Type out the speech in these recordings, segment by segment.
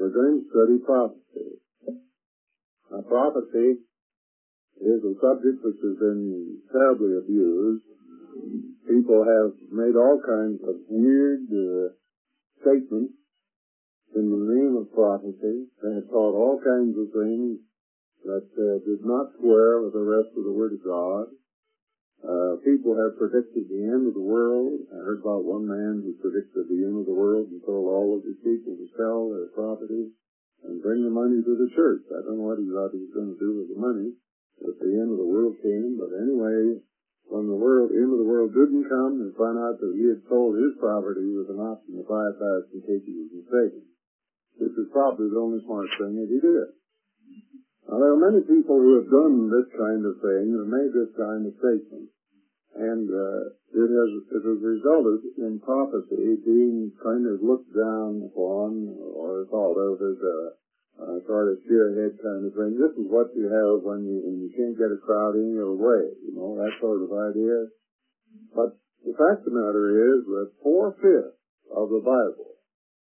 We're going to study prophecy. Now, prophecy is a subject which has been terribly abused. People have made all kinds of weird statements in the name of prophecy. They have taught all kinds of things that did not square with the rest of the Word of God. People have predicted the end of the world. I heard about one man who predicted the end of the world and told all of his people to sell their properties and bring the money to the church. I don't know what he thought he was going to do with the money if the end of the world came, but anyway, when the end of the world didn't come, they found out that he had sold his property with an option to buy it back in case he was mistaken. This is probably the only smart thing that he did. Now, there are many people who have done this kind of thing and made this kind of statement. And it has resulted in prophecy being kind of looked down upon or thought of as a sort of spearhead kind of thing. This is what you have when you can't get a crowd in your way, that sort of idea. But the fact of the matter is that 4/5 of the Bible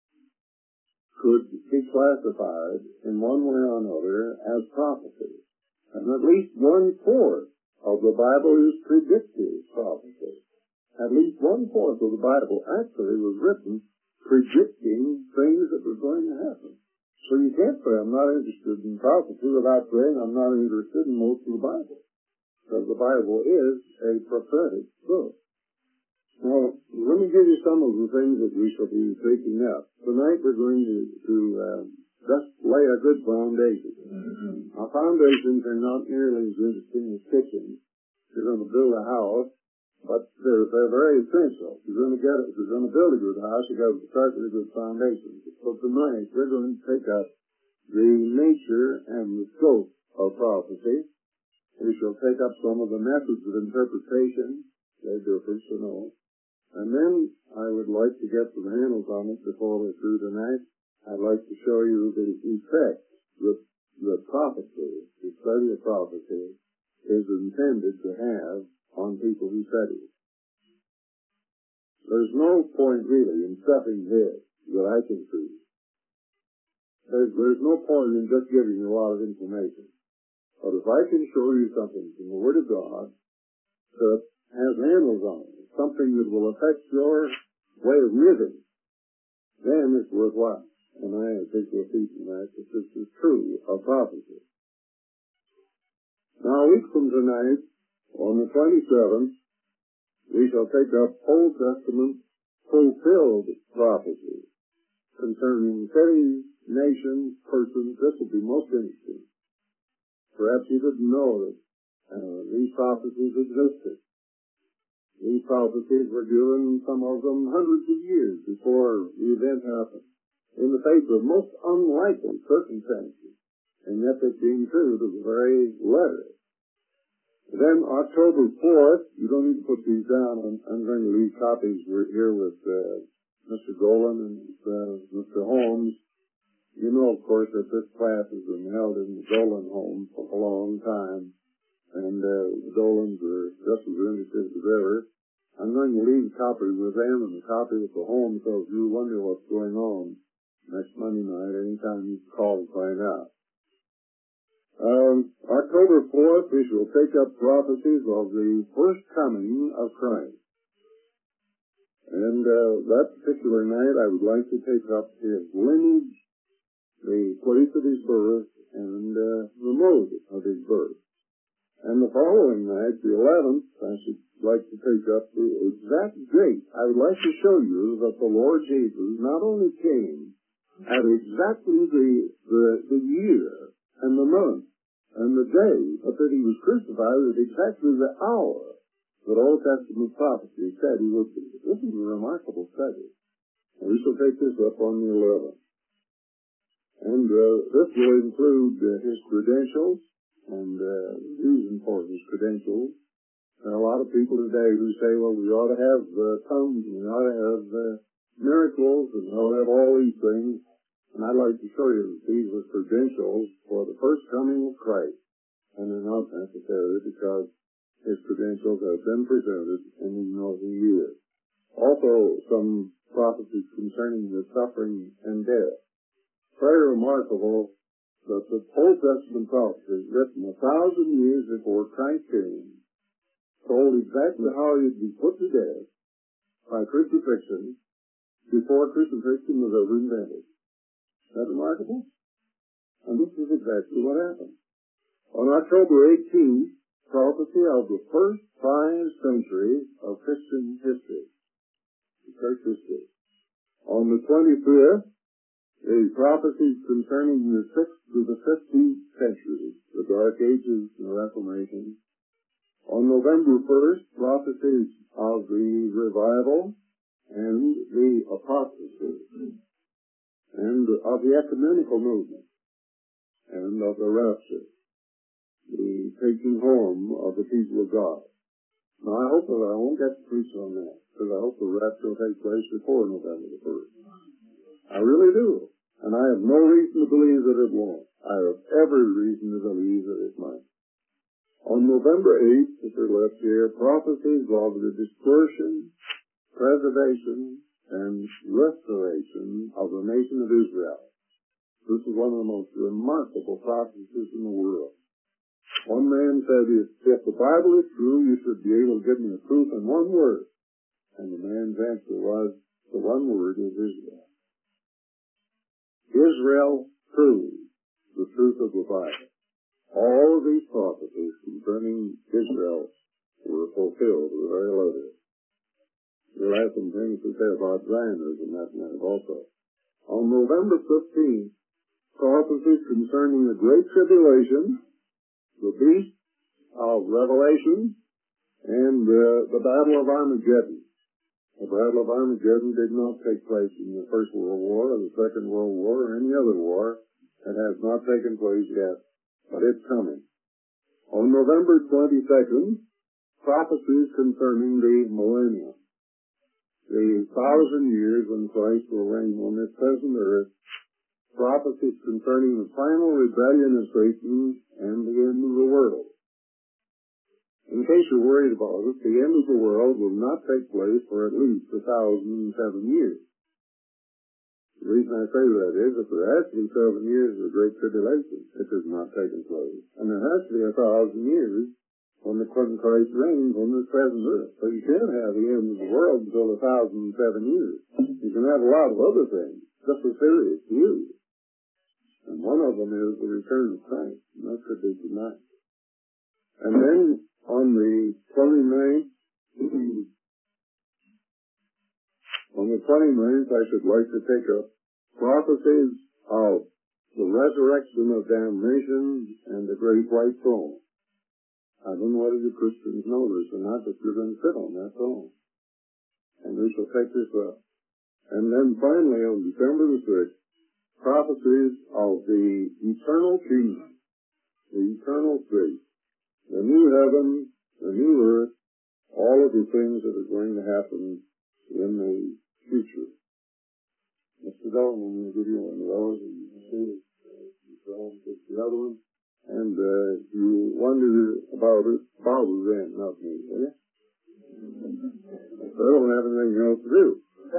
could be classified in one way or another as prophecy. And at least 1/4 of the Bible is predictive prophecy. At least 1/4 of the Bible actually was written predicting things that were going to happen. So you can't say I'm not interested in prophecy without saying I'm not interested in most of the Bible. Because the Bible is a prophetic book. Now, let me give you some of the things that we shall be taking up. Tonight we're going to just lay a good foundation. Our foundations are not nearly as interesting as kitchens. You're going to build a house, but they're very essential. If you're going to build a good house, you've got to start with a good foundation. So tonight we're going to take up the nature and the scope of prophecy. We shall take up some of the methods of interpretation. They're different, And then I would like to get some handles on it before we're through tonight. I'd like to show you the effect that prophecy, the study of prophecy, is intended to have on people who study it. There's no point really in stuffing this that I can see. There's no point in just giving you a lot of information. But if I can show you something from the Word of God that has handles on it, something that will affect your way of living, then it's worthwhile. And I think we'll see tonight that this is true of prophecy. Now, a week from tonight, on the 27th, we shall take up Old Testament fulfilled prophecy concerning cities, nations, persons. This will be most interesting. Perhaps you didn't know that these prophecies existed. These prophecies were given, some of them, hundreds of years before the event happened, in the face of most unlikely circumstances, and yet they being true to the very letter. Then October 4th, you don't need to put these down. I'm going to leave copies. We're here with Mr. Golan and Mr. Holmes. You know, of course, that this class has been held in the Golan home for a long time, and the Golans are just as interested as ever. I'm going to leave a copy with them and a copy with the home, so if you wonder what's going on next Monday night, anytime you call to find out. October 4th, we shall take up prophecies of the first coming of Christ. And that particular night, I would like to take up his lineage, the place of his birth, and the mode of his birth. And the following night, the 11th, I should like to take up the exact date. I would like to show you that the Lord Jesus not only came at exactly the year and the month and the day, but that he was crucified at exactly the hour that Old Testament prophecy said he would be. This is a remarkable study. And we shall take this up on the 11th. And this will include his credentials and reason for his credentials. There are a lot of people today who say, well, we ought to have tongues, and we ought to have miracles, and we ought to have all these things. And I'd like to show you that these are credentials for the first coming of Christ. And they're not necessary because his credentials have been presented and we know who he is. Also, some prophecies concerning the suffering and death very remarkable that the Old Testament prophecy, written 1,000 years before Christ came, told exactly how he'd be put to death by crucifixion before crucifixion was ever invented. Is that remarkable? And this is exactly what happened. On October 18th, prophecy of the first 5 centuries of Christian history, church history. On the 25th, the prophecies concerning the 6th to the 15th centuries, the Dark Ages and the Reformation. On November 1st, prophecies of the revival and the apostasy, and of the ecumenical movement, and of the rapture, the taking home of the people of God. Now, I hope that I won't get to preach on that, because I hope the rapture will take place before November the 1st. I really do. And I have no reason to believe that it won't. I have every reason to believe that it might. On November 8th, if we're left here, prophecies of the dispersion, preservation, and restoration of the nation of Israel. This is one of the most remarkable prophecies in the world. One man said, if the Bible is true, you should be able to give me the truth in one word. And the man's answer was, the one word is Israel. Israel proves the truth of the Bible. All of these prophecies concerning Israel were fulfilled to the very letter. We'll have some things to say about Zionism that night also. On November 15th, prophecies concerning the Great Tribulation, the beast of Revelation, and the Battle of Armageddon. The Battle of Armageddon did not take place in the First World War or the Second World War or any other war. It has not taken place yet, but it's coming. On November 22nd, prophecies concerning the millennium, the 1,000 years when Christ will reign on this present earth, prophecies concerning the final rebellion of Satan and the end of the world. In case you're worried about it, the end of the world will not take place for at least 1,007 years. The reason I say that is that there has to be 7 years of the Great Tribulation. It has not taken place. And there has to be 1,000 years when Christ reigns on this present earth. So you can't have the end of the world until 1,007 years. You can have a lot of other things, just as serious to you. And one of them is the return of Christ, and that could be tonight. And then on the 29th, I should like to take up prophecies of the resurrection of damnation and the great white throne. I don't know whether you Christians know this or not, but you're going to sit on that throne. And we shall take this up. And then finally, on December the 6th, prophecies of the eternal kingdom, the eternal state, the new heaven, the new earth, all of the things that are going to happen in the future. Mr. Dalton will give you one of those, and you can see the other one. And you wonder about it, Bob's then, not me, will you? I don't have anything else to do.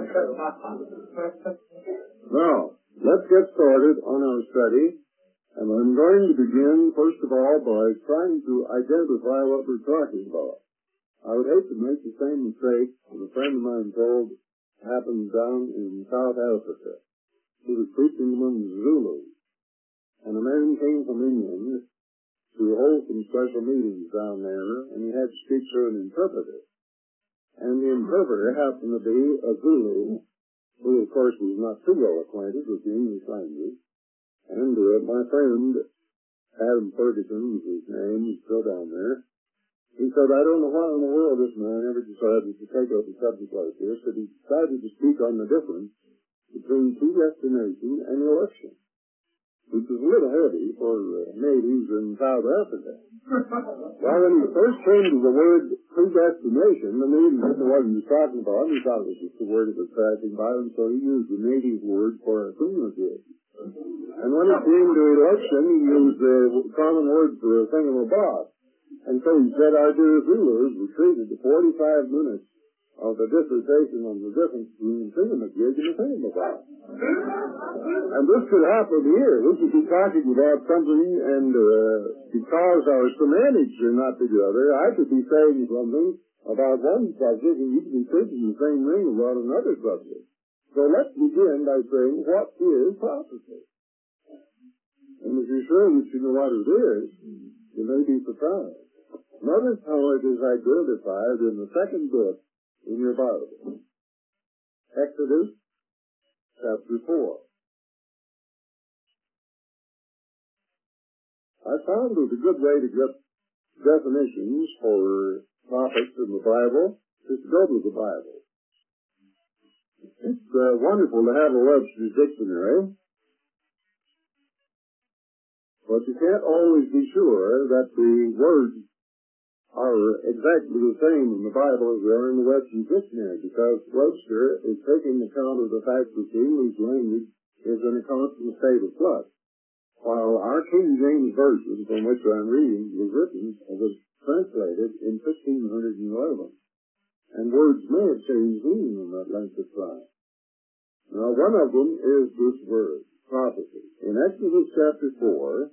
Now, let's get started on our study. And I'm going to begin, first of all, by trying to identify what we're talking about. I would hate to make the same mistake that a friend of mine told happened down in South Africa. He was preaching among the Zulus, and a man came from England to hold some special meetings down there, and he had to speak to an interpreter. And the interpreter happened to be a Zulu, who, of course, was not too well acquainted with the English language. And my friend, Adam Ferguson was his name, he's still down there. He said, I don't know why in the world this man ever decided to take up a subject like this, but he decided to speak on the difference between predestination and election, which is a little heavy for natives in South Africa. Well, when he first came to the word predestination, the native didn't know what he was talking about. He thought it was just a word that was passing by, and so he used the native word for assimilative. And when it came to election, he used the common word for a thingamabob. And so he said our dear Zulus were treated to 45 minutes of the dissertation on the difference between thingamajig and a thingamabob. And this could happen here. We could be talking about something, and because our semantics are not together, I could be saying something about one subject, and you could be thinking the same thing about another subject. So let's begin by saying, what is prophecy? And if you're sure that you know what it is, you may be surprised. Notice how it is identified in the second book in your Bible. Exodus chapter 4. I found it a good way to get definitions for topics in the Bible is to go to the Bible. It's wonderful to have a Webster's dictionary, but you can't always be sure that the words are exactly the same in the Bible as they are in the Webster's dictionary, because Webster is taking account of the fact that the English language is in a constant state of flux, while our King James Version, from which I'm reading, was translated in 1511. And words may have changed meaning in that length of time. Now, one of them is this word, prophecy. In Exodus chapter 4,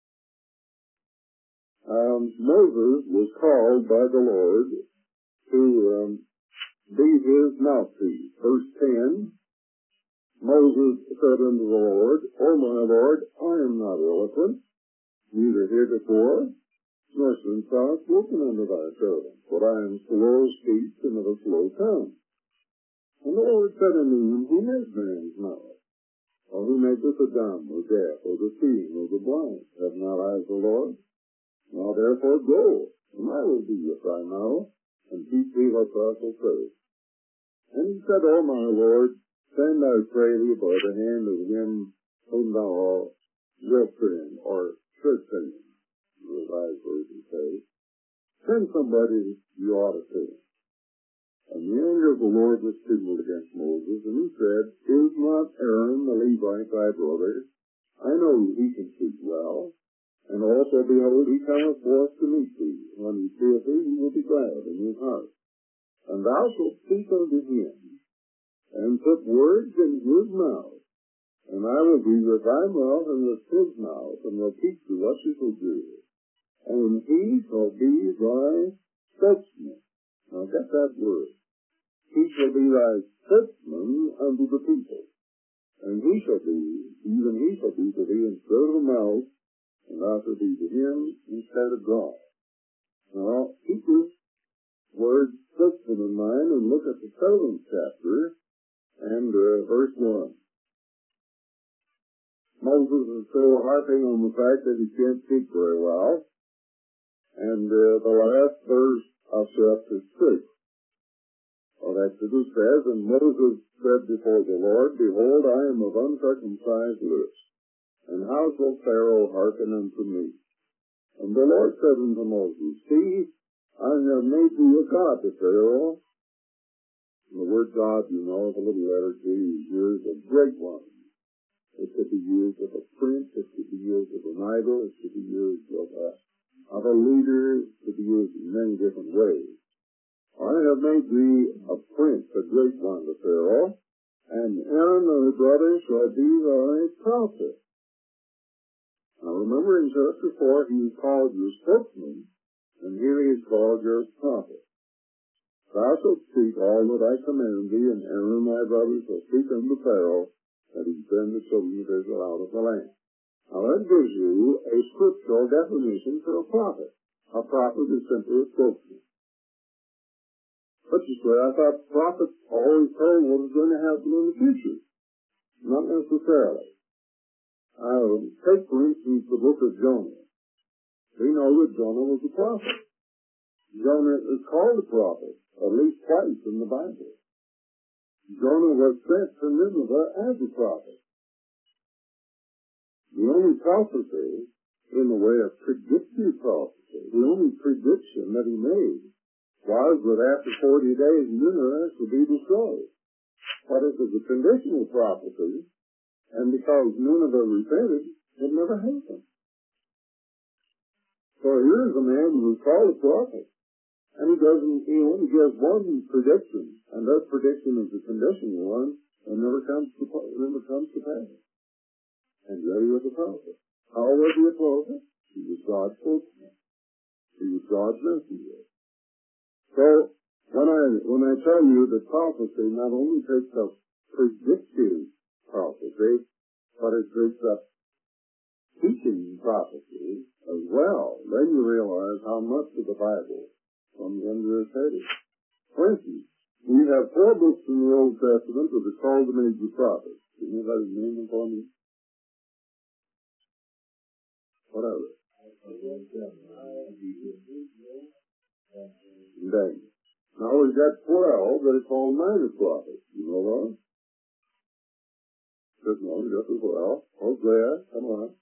Moses was called by the Lord to be his mouthpiece. Verse 10, Moses said unto the Lord, O my Lord, I am not eloquent, neither heretofore, nor since thou hast spoken unto thy servant, for I am slow of speech and of a slow tongue. And the Lord said unto him, Who made man's mouth? Or who maketh the dumb, or deaf, or the seeing, or the blind? Have not I the Lord? Now therefore go, and I will be with thy mouth, and teach thee what thou shalt say. And he said, O my Lord, send, I pray thee, by the hand of him whom thou wilt send, or should send, the Revised Version says. Send somebody you ought to send. And the anger of the Lord was kindled against Moses, and he said, Is not Aaron the Levite thy brother? I know he can speak well. And also, behold, he cometh forth to meet thee. When he seeth thee, he will be glad in his heart. And thou shalt speak unto him, and put words in his mouth. And I will be with thy mouth and with his mouth, and will teach thee what you shall do. And he shall be thy spokesman. Now get that word. He shall be thy spokesman unto the people. And he shall be, even he shall be to thee instead of a mouth, and thou shalt be to him instead of God. Now, keep this word spokesman in mind and look at the 7th chapter and verse 1. Moses is still harping on the fact that he can't speak very well. And the last verse of chapter 6 of Exodus says, And Moses said before the Lord, Behold, I am of uncircumcised lips, and how shall Pharaoh hearken unto me? And the Lord said unto Moses, See, I have made thee a god to Pharaoh. And the word God, you know, the little letter G is used, a great one. It could be used of a prince, it could be used of an idol, it could be used of a leader, it could be used in many different ways. I have made thee a prince, a great one to Pharaoh, and Aaron thy brother shall be thy prophet. Now remember in chapter 4 he is called your spokesman, and here he is called your prophet. Thou shalt speak all that I command thee, and Aaron thy brother shall speak unto Pharaoh, that he send the children of Israel out of the land. Now that gives you a scriptural definition for a prophet. A prophet is simply a spokesman. But you say, I thought prophets always told what was going to happen in the future. Not necessarily. Take, for instance, the book of Jonah. We know that Jonah was a prophet. Jonah is called a prophet, at least twice in the Bible. Jonah was sent to Nineveh as a prophet. The only prophecy, in the way of predictive prophecy, the only prediction that he made was that after 40 days Nineveh should be destroyed. But it was a conditional prophecy, and because Nineveh repented, it never happened. So here's a man who was called a prophet. And he doesn't, he gives one prediction, and that prediction is the conditional one, and never comes to pass. And there he was a prophet. How was he a prophet? He was God's spokesman. He was God's messenger. So, when I tell you that prophecy not only takes up predictive prophecy, but it takes up teaching prophecy as well, then you realize how much of the Bible comes under its heading. For instance, we have 4 books in the Old Testament that are called the major prophets. Can anybody name them for me? What are they? Dang. Now we've got 12 that are called minor prophets. You know those? Just no, just as well. Hosea, come on.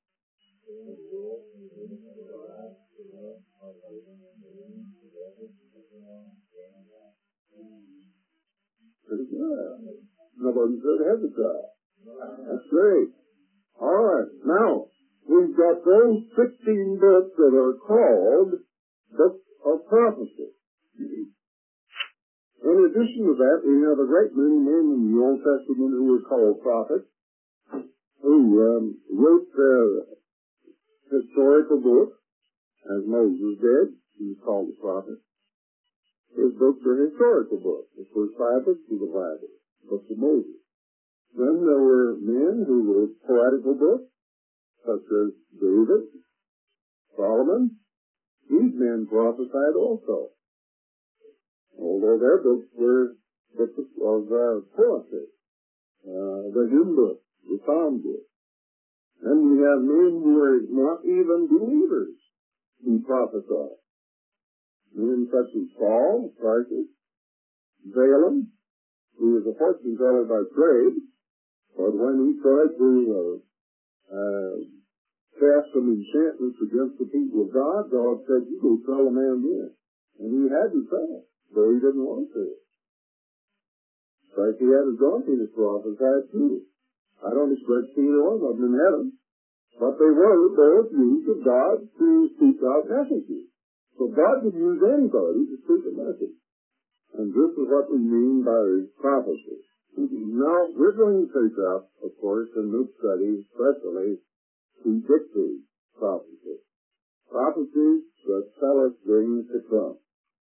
Pretty good. Nobody said Hezekiah. That's great. All right. Now, we've got those 16 books that are called books of prophecy. In addition to that, we have a great many men in the Old Testament who were called prophets, who wrote historical books, as Moses did. He was called a prophet. His books are historical books. The first 5 books of the Bible, books of Moses. Then there were men who wrote poetical books, such as David, Solomon. These men prophesied also, although their books were books of poetry, the hymn books, the psalm books. And we have men who were not even believers who prophesied. Men such as Saul, Tarsus, Balaam, who was a fortune teller by trade, but when he tried to cast some enchantments against the people of God, God said, "You go tell a man this." And he had to tell, though he didn't want to. In fact, he had a donkey to prophesy too. I don't expect either one of them in heaven, but they were both used of God to speak out messages. So God could use anybody to speak a message. And this is what we mean by prophecy. Now, we're going to take up, of course, in this study, especially, predictive prophecy. Prophecies that tell us things to come.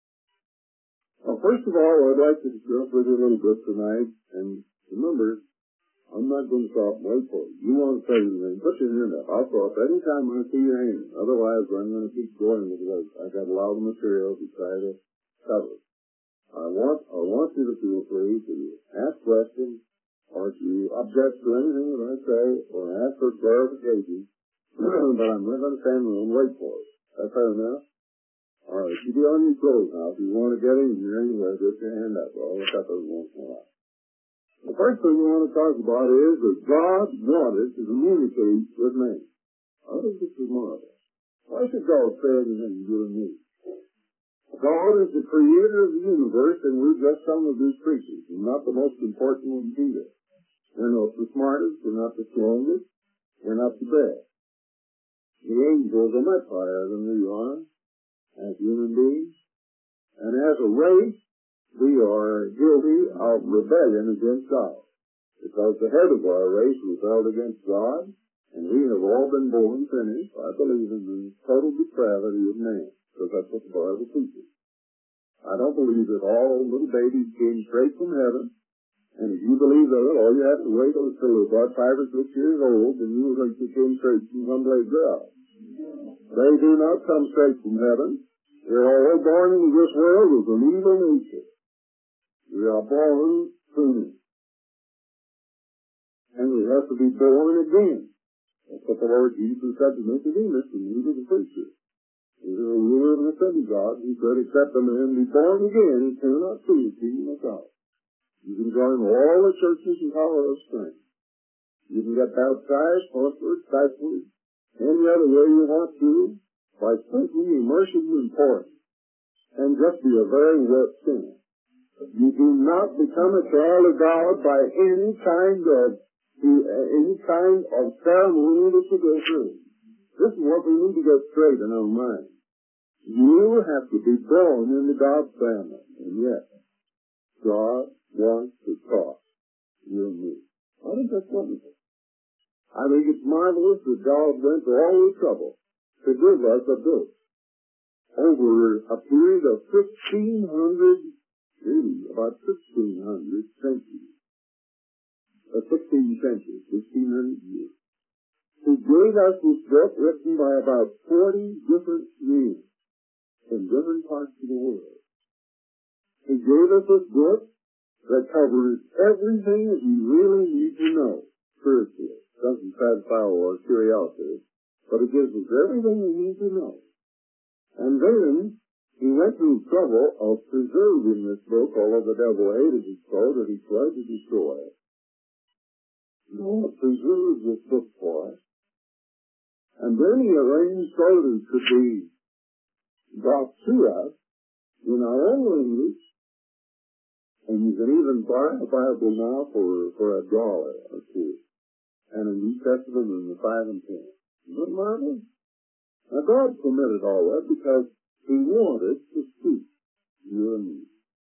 Well, first of all, I'd like to discuss with you a little bit tonight, and remember, I'm not going to stop and wait for you. You want to say anything, put your hand up. I'll stop any time when I see your hand. Otherwise, I'm going to keep going because I've got a lot of material to try to cover. I want you to feel free to ask questions or to object to anything that I say or ask for clarification, but I'm not going to stand there and wait for it. That's fair enough? All right, you be on your toes now. If you want to get in here anywhere, put your hand up. I'll look up every once in a while. The first thing we want to talk about is that God wanted to communicate with man. I think this is marvelous. Why should God say anything to you and me? God is the creator of the universe, and we're just some of his creatures. We're not the most important ones either. We're not the smartest, we're not the strongest, we're not the best. The angels are much higher than we are as human beings. And as a race, we are guilty of rebellion against God. Because the head of our race rebelled against God, and we have all been born sinners. I believe in the total depravity of man, because that's what the Bible teaches. I don't believe that all little babies came straight from heaven, and if you believe that, all you have to wait until they're about 5 or 6 years old, and you think they came straight from someplace else. They do not come straight from heaven. They're all born into this world with an evil nature. We are born sinners. And we have to be born again. That's what the Lord Jesus said to Nicodemus when he was a preacher. He was a ruler of the synagogue. He said, except a man be born again, he cannot see the kingdom of God. You can join all the churches in Colorado Springs. You can get baptized, fostered, baptized, any other way you want to, by simply immersing in pouring, and just be a very wet sinner. You do not become a child of God by any kind of ceremony that you go through. This is what we need to get straight in our mind. You have to be born into God's family. And yet, God wants to talk to you and me. I think that's wonderful. I think it's marvelous that God went to all the trouble to give us a book over a period of 1,500, really, about 1,600 centuries. 16 centuries, 1,500 years. He gave us this book written by about 40 different men in different parts of the world. He gave us this book that covers everything that we really need to know spiritually. It doesn't satisfy our curiosity, but it gives us everything we need to know. And then he went through the trouble of preserving this book, although the devil hated it so that he tried to destroy it. God preserved this book for us. And then he arranged so that it could be brought to us in our own language. And you can even buy a Bible now for $1 or two. And a New Testament in the 5 and 10. Isn't that marvelous? Now God permitted all that because he wanted to speak to you and me.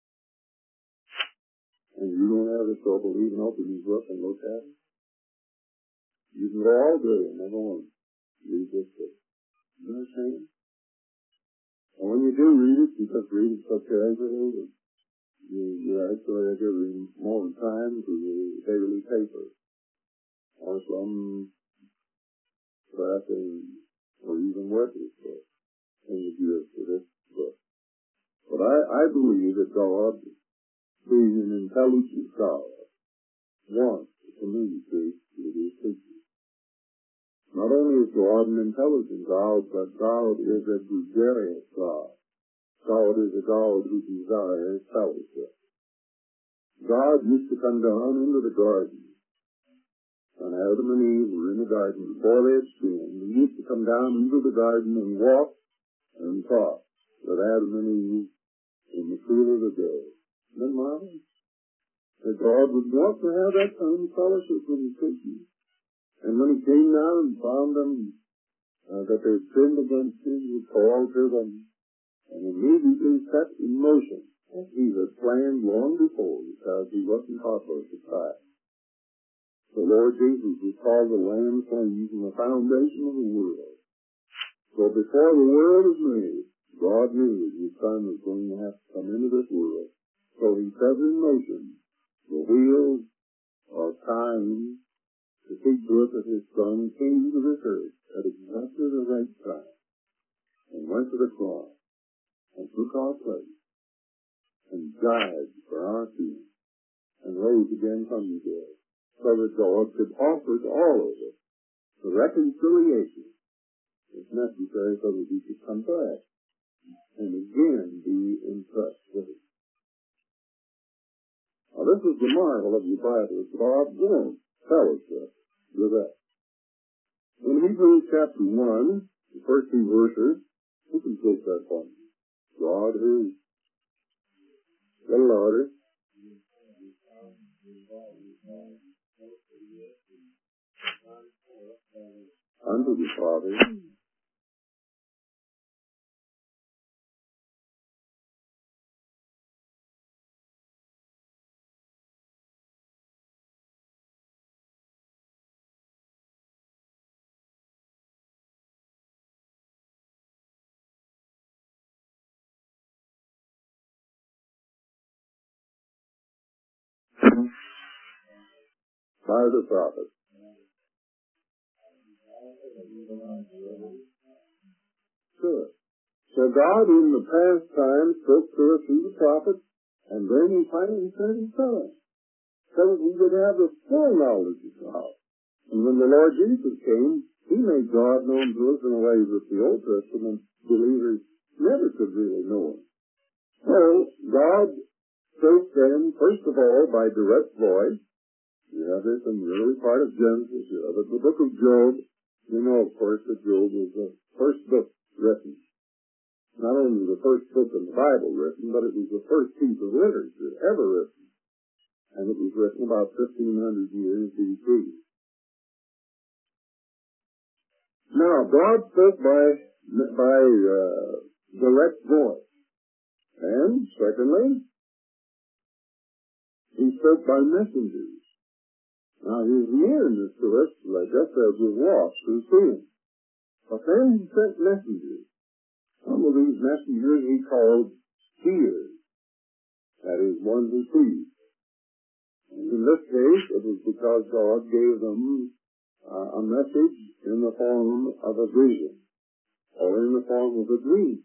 And you don't have the trouble even opening these up and look at it. You can go all day and never once read this book. You understand? And when you do read it, you just read it so casually that you actually are giving more time to the daily paper or some tracking or even worthless book in the view of this book. But I believe that God, being an intelligent God, wants to communicate with his people. Not only is God an intelligent God, but God is a gregarious God. God is a God who desires fellowship. God used to come down into the garden. When Adam and Eve were in the garden before they had sinned, he used to come down into the garden and walk and talk with Adam and Eve in the cool of the day. Isn't that marvelous? That God would want to have that kind of fellowship with his people. And when he came down and found them that they had sinned against him, he called to them and immediately set in motion what he had planned long before, because he wasn't heartless at time. The Lord Jesus was called the Lamb slain from the foundation of the world. So before the world was made, God knew that his Son was going to have to come into this world. So he set in motion the wheels of time to see to it that his Son came to this earth at exactly the right time and went to the cross and took our place and died for our sins and rose again from the dead, so that God could offer to all of us the reconciliation that's necessary so that we could come back and again be in touch with him. Now this is the marvel of the Bible. God wants fellowship with us. In Hebrews chapter 1, the first 2 verses, who can take that one? God is the Lord. Unto the Father. By the prophet. Sure. So God in the past time spoke to us through the prophets, and then he finally sent his Son, so that we would have the full knowledge of God. And when the Lord Jesus came, he made God known to us in a way that the Old Testament believers never could really know him. So God spoke then, first of all, by direct voice. You have this in the early part of Genesis. You have it in the book of Job. You know, of course, that Job was the first book written. Not only the first book in the Bible written, but it was the first piece of literature ever written. And it was written about 1,500 years B.C. Now, God spoke by direct voice. And secondly, he spoke by messengers. Now his nearness to us, like I said, was watched through seeing. But then he sent messengers. Some of these messengers he called seers. That is, one who sees. And in this case, it was because God gave them a message in the form of a vision, or in the form of a dream.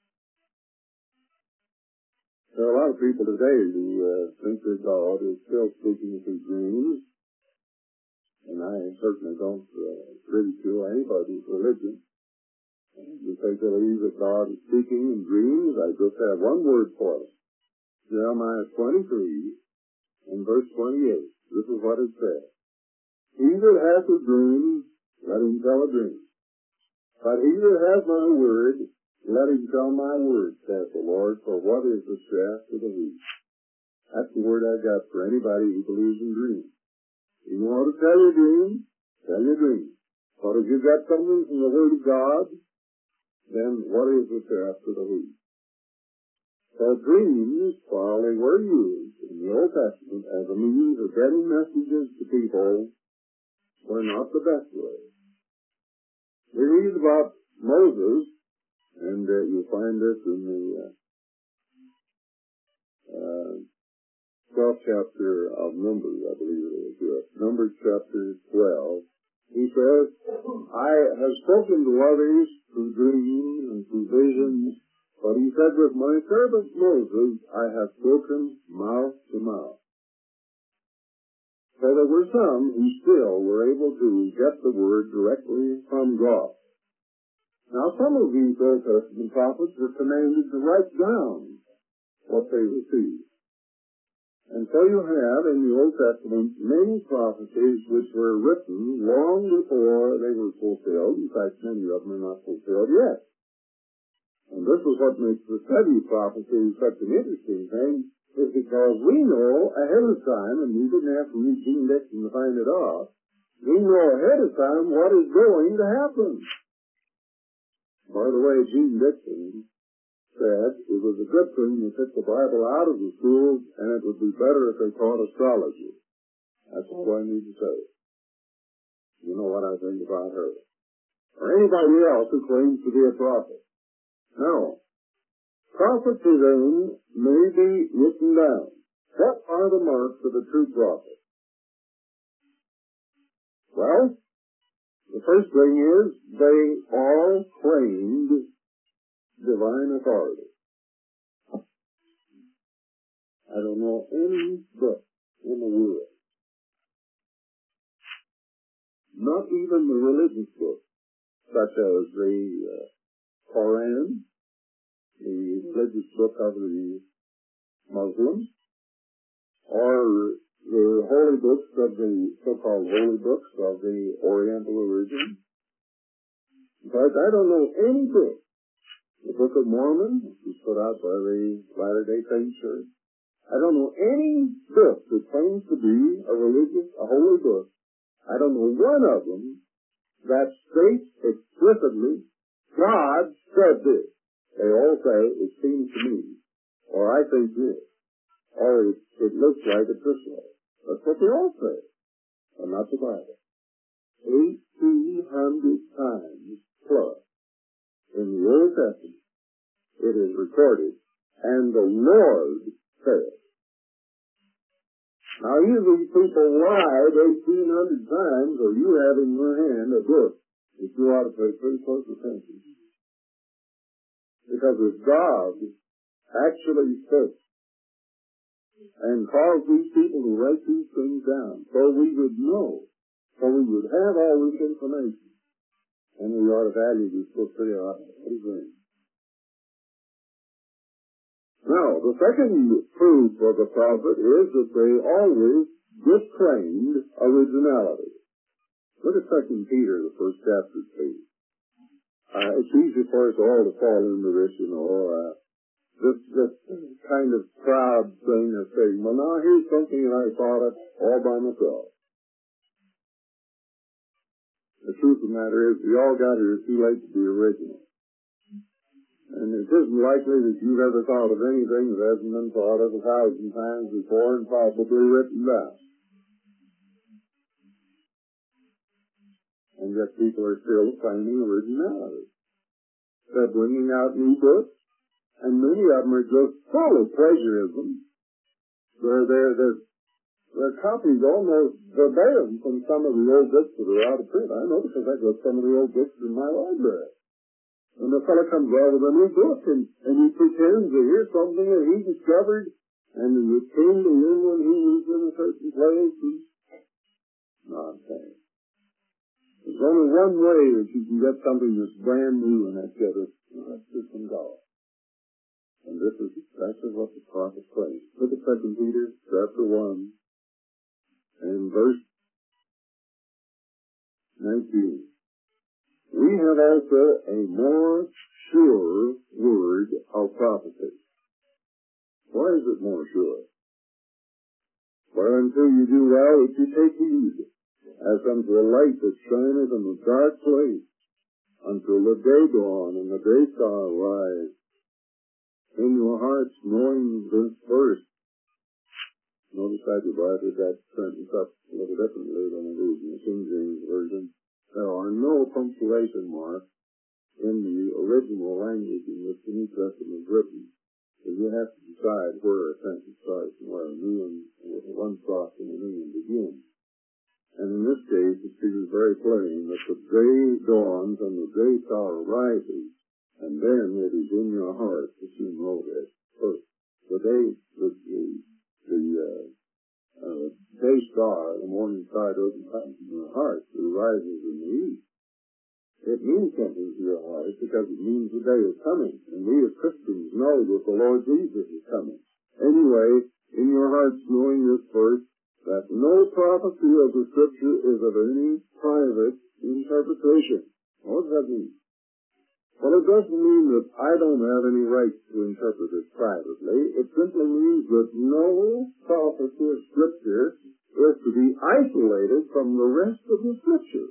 There are a lot of people today who think that God is still speaking through dreams, and I certainly don't ridicule anybody's religion. If they believe that God is speaking in dreams, I just have one word for it. Jeremiah 23 and verse 28. This is what it says. He that hath a dream, let him tell a dream. But he that hath my word, let him tell my word, saith the Lord, for what is the shaft of the wheat? That's the word I've got for anybody who believes in dreams. You want to tell your dream, tell your dream. But if you've got something from the word of God, then what is the shaft of the wheat? So dreams, while they were used in the Old Testament as a means of getting messages to people, were not the best way. We read about Moses, and you'll find this in the 12th chapter of Numbers, I believe it is. Yes. Numbers chapter 12. He says, I have spoken to others through dreams and through visions, but he said, with my servant Moses, I have spoken mouth to mouth. So there were some who still were able to get the word directly from God. Now some of these Old Testament prophets were commanded to write down what they received. And so you have in the Old Testament many prophecies which were written long before they were fulfilled. In fact, many of them are not fulfilled yet. And this is what makes the study of prophecy such an interesting thing, is because we know ahead of time, and we didn't have to read Gene Dixon to find it out, we know ahead of time what is going to happen. By the way, Gene Dixon said it was a good thing they took the Bible out of the schools, and it would be better if they taught astrology. That's all I need to say. You know what I think about her. Or anybody else who claims to be a prophet. Now, prophecy then may be written down. What are the marks of a true prophet? Well, the first thing is they all claimed divine authority. I don't know any book in the world, not even the religious books, such as the Quran, the religious book of the Muslims, or the holy books of the so-called holy books of the Oriental religion. In fact, I don't know any book. The Book of Mormon, which was put out by the Latter-day Saint Church. I don't know any book that claims to be a holy book. I don't know one of them that states explicitly, God said this. They all say, it seems to me, or I think this, or it looks like it this way. That's what they all say, but not the Bible. 1,800 times plus in the Old Testament it is recorded, and the Lord said. Now either these people lied 1,800 times, or you have in your hand a book that you ought to pay pretty close attention to. Because if God actually spoke and caused these people to write these things down, so we would know, so we would have all this information, and we ought to value this book pretty great. Now, the second proof of the prophet is that they always disclaimed originality. Look at 2 Peter, the first chapter, please. It's easy for us all to fall into this, this kind of proud thing of saying, well, now here's something that I thought of all by myself. The truth of the matter is, we all got here too late to be original. And it isn't likely that you've ever thought of anything that hasn't been thought of 1,000 times before and probably written down. And yet people are still finding originality. They're bringing out new books, and many of them are just full of plagiarism. They're copies almost verbatim from some of the old books that are out of print. I know because I got some of the old books in my library. And the fellow comes out with a new book, and he pretends to hear something that he discovered, and it came to him when he was in a certain place. Nonsense. There's only one way that you can get something that's brand new, and that's just from God. And this is exactly what the prophet plays. Look at 2 Peter chapter 1 and verse 19. We have also a more sure word of prophecy. Why is it more sure? For until you do well, if you take heed, as unto a light that shineth in a dark place, until the day dawn and the day star rise, in your hearts knowing this first. Notice I divided that sentence up a little differently than it is in the King James Version. There are no punctuation marks in the original language in which the New Testament is written. So you have to decide where a sentence starts and where a new one, one stops and a new one begins. And in this case, it is very plain that the day dawns and the day star rises, and then it is in your heart that you know this. First, the day star, the morning star doesn't come from your heart, it rises in the east. It means something to your heart because it means the day is coming, and we as Christians know that the Lord Jesus is coming. Anyway, in your hearts knowing this first, that no prophecy of the Scripture is of any private interpretation. What does that mean? Well, it doesn't mean that I don't have any right to interpret it privately. It simply means that no prophecy of Scripture is to be isolated from the rest of the Scripture.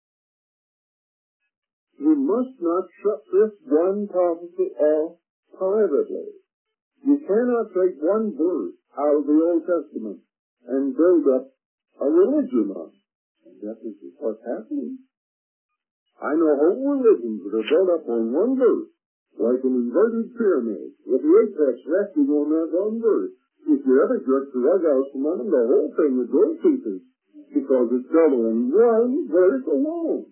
You must not shut this one prophecy off privately. You cannot take one verse out of the Old Testament and build up a religion on it. And that is what's happening. I know whole religions that are built up on one verse, like an inverted pyramid, with the apex resting on that one verse. If you ever jerk the rug out from under, the whole thing would go to pieces, because it's built on one verse alone.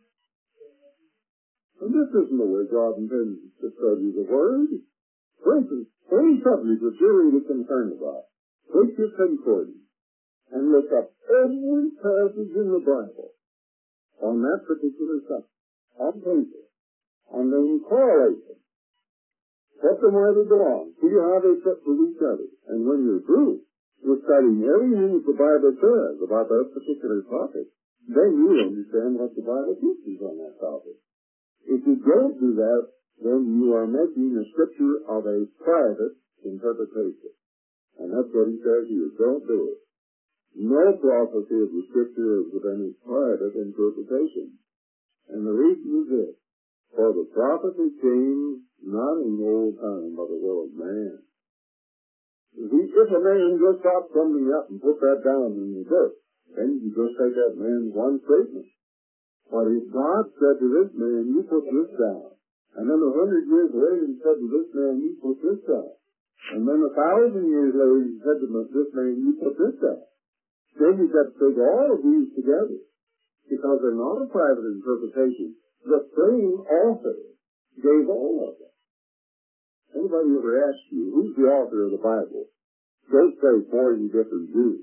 And this isn't the way God intends to study the Word. For instance, any subject that you're really concerned about, take your concordance and look up every passage in the Bible on that particular subject, on paper, and then correlate them. Put them where they belong. See how they fit with each other. And when you're through with studying everything that the Bible says about that particular topic, then you understand what the Bible teaches on that topic. If you don't do that, then you are making the Scripture of a private interpretation. And that's what he says here. Don't do it. No prophecy of the Scripture is of any private interpretation. And the reason is this. For the prophecy came not in the old time by the will of man. If a man just stopped something up and put that down in the book, then you just take that man's one statement. But if God said to this man, you put this down, and then 100 years later he said to this man, you put this down, and then 1,000 years later he said to this man, you put this down, then you've got to take all of these together, because they're not a private interpretation. The same author gave all of them. Anybody ever ask you, who's the author of the Bible? Don't say 40 different Jews.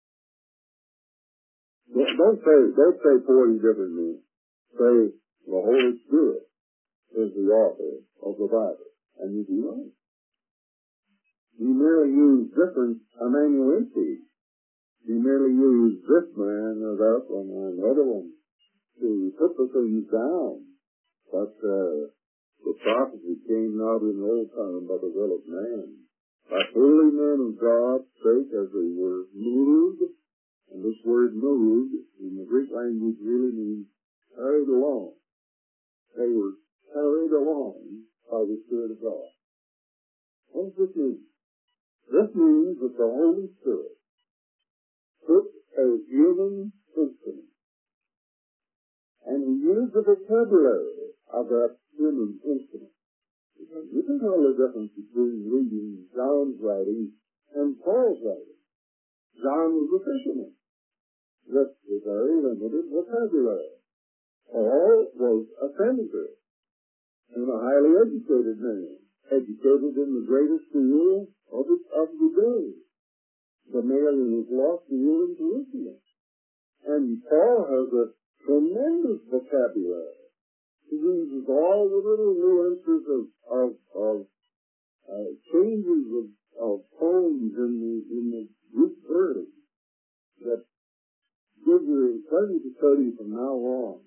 Don't say 40 different men. Say the Holy Spirit is the author of the Bible. And you do right. You merely use different amanuenses. You merely use this man or that one or another one to put the things down. But the prophecy came not in the old time by the will of man. By holy men of God spake as they were moved. And this word moved in the Greek language really means carried along. They were carried along by the Spirit of God. What does this mean? This means that the Holy Spirit took a human instrument and he used the vocabulary of that human instrument. You can tell the difference between reading John's writing and Paul's writing. John was a fisherman. This was very limited vocabulary. Paul was a senator and a highly educated man, educated in the greatest school of the day, the man in his law school in Jerusalem. And Paul has a tremendous vocabulary. He uses all the little nuances of changes of tones in the Greek verb that give you plenty to study from now on.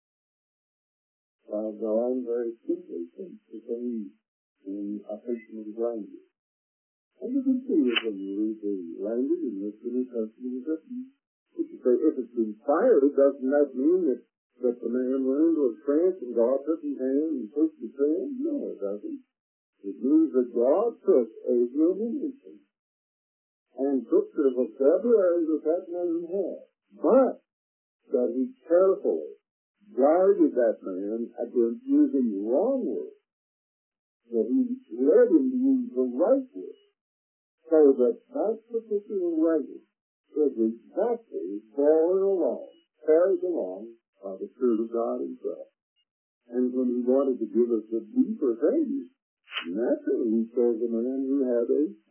I'm very simply since the same in a fisherman's language. And you can see it when you read the language in which the New Testament is written. If you say, if it's inspired, doesn't that mean that the man went into a trance and God took his hand and pushed the trance? No, it doesn't. It means that God took a human instrument and took the vocabulary that man had, but that he carefully guarded that man against using the wrong words, that he led him to use the right words, so that that particular writing is exactly carried along by the Spirit of God himself. And when he wanted to give us the deeper things, naturally he chose a man who had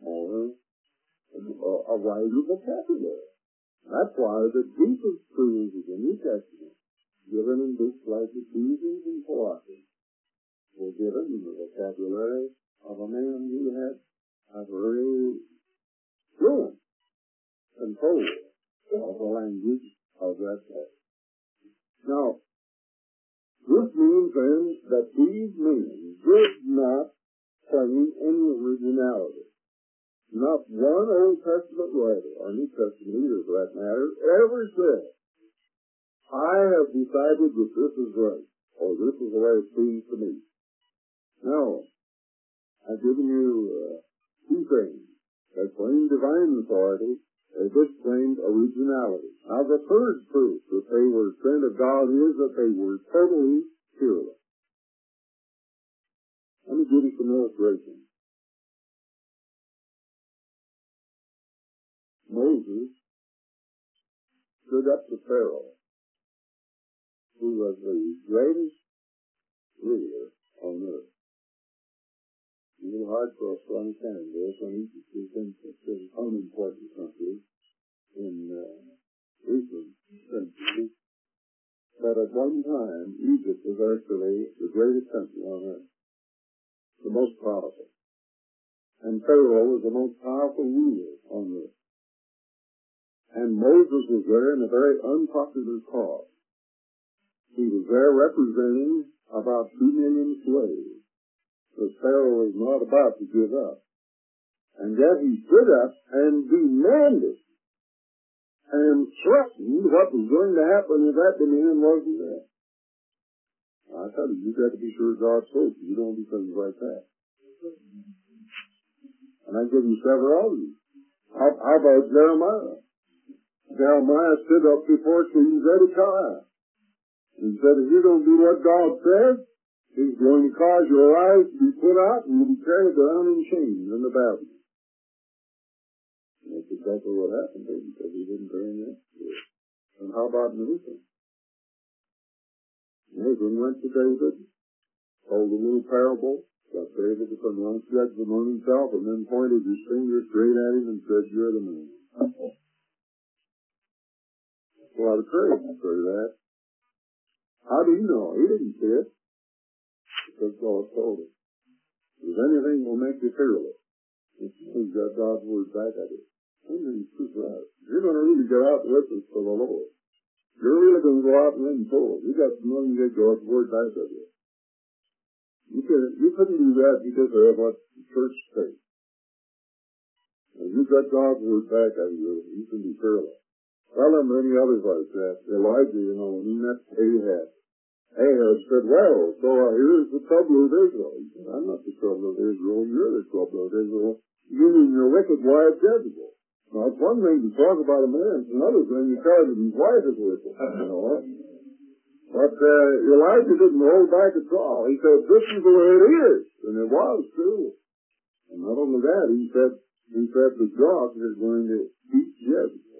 a wider vocabulary. That's why the deepest truths of the New Testament, given in books like Ephesians and Colossians, were given in the vocabulary of a man who had a very fluent control of the language of that day. Now, this means then that these men did not claim any originality. Not one Old Testament writer, or New Testament either for that matter, ever said, I have decided that this is right, or this is the way it seems to me. No. I've given you two things that claim divine authority, they disclaimed originality. Now the third proof that they were sent of God is that they were totally fearless. Let me give you some illustrations. Moses stood up to Pharaoh, who was the greatest leader on earth. It's a little hard for us to understand this when Egypt is an unimportant country in recent centuries. But at one time, Egypt was actually the greatest country on earth, the most powerful. And Pharaoh was the most powerful ruler on earth. And Moses was there in a very unpopular cause. He was there representing about 2 million slaves that Pharaoh was not about to give up. And yet he stood up and demanded and threatened what was going to happen if that demand wasn't there. I tell you, you've got to be sure God spoke. You don't do things like that. And I give you several of these. How about Jeremiah? Jeremiah stood up before King Zedekiah and said, if you don't do what God says, he's going to cause your eyes to be put out and you'll be carried down in chains in the Babylon. And that's exactly what happened to him because he didn't turn that. And how about Nathan? Nathan went to David, told a little parable, got David to pronounce judgment on himself, and then pointed his finger straight at him and said, you're the man. A lot of courage for that. How do you know? He didn't see it. Because God told him. If anything will make you fearless, he's got God's word back at it. You're going to really go out and witness for the Lord. You're really going to go out and win souls. You got to know you get God's word back at you. You couldn't do that because of what the church says. If you got God's word back at you, you can be fearless. Well, and many others like that. Elijah, when he met Ahab, Ahab said, well, so here's the trouble with Israel. He said, I'm not the trouble with Israel. You're the trouble with Israel. You and your wicked wife Jezebel. Now, it's one thing to talk about a man. It's another thing to tell him his wife is wicked, you know. But Elijah didn't hold back at all. He said, this is the way it is. And it was, too. And not only that, he said the dog is going to eat Jezebel.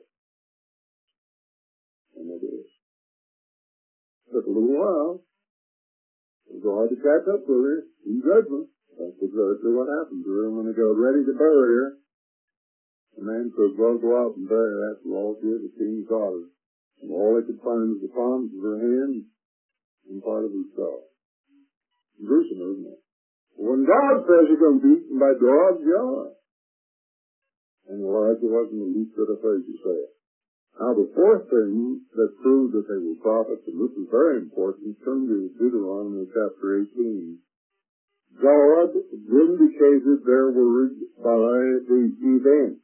And it is. Took a little while. It was hard to catch up with her in judgment. That's exactly what happened to her. When they got ready to bury her, the man said, well, go out and bury her. After all, she was the king's daughter. And all they could find was the palms of her hands and part of her skull. Gruesome, isn't it? When God says you're going to be eaten by dogs, you are. And Elijah wasn't the least bit afraid to say it. Now, the fourth thing that proved that they were prophets, and this is very important, turn to Deuteronomy chapter 18. God vindicated their word by the event.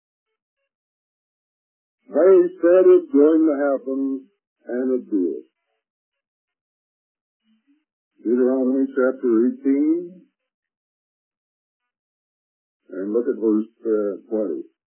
They said it's going to happen, and it did. Deuteronomy chapter 18, and look at verse 20.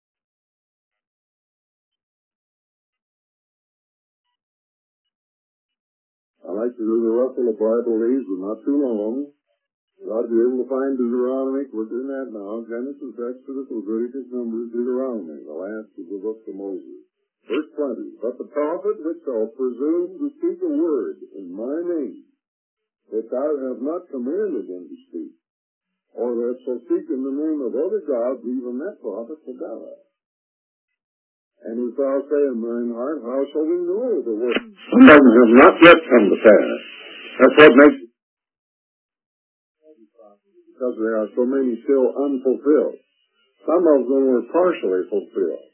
I like to do the rustle of Bible leaves, but not too long. You ought to be able to find Deuteronomy. We're doing that now. Genesis, Exodus, Leviticus, Numbers, Deuteronomy, the last of the books of Moses. Verse 20. But the prophet which shall presume to speak a word in my name, which I have not commanded him to speak, or that shall speak in the name of other gods, even that prophet shall die. And if thou say in thine heart, how shall we know the word? Some of them have not yet come to pass. That's what makes it. Because there are so many still unfulfilled. Some of them were partially fulfilled.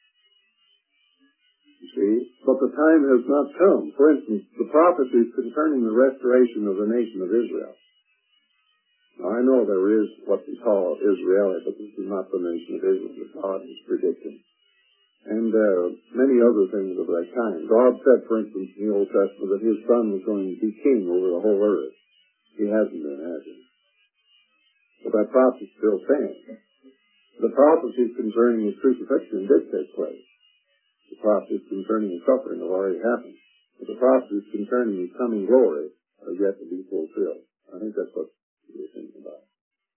You see? But the time has not come. For instance, the prophecies concerning the restoration of the nation of Israel. Now, I know there is what we call Israel, but this is not the nation of Israel that God is predicting. And many other things of that kind. God said, for instance, in the Old Testament, that his son was going to be king over the whole earth. He hasn't been, has he? But that prophecy still stands. The prophecies concerning his crucifixion did take place. The prophecies concerning his suffering have already happened. But the prophecies concerning his coming glory are yet to be fulfilled. I think that's what we're thinking about.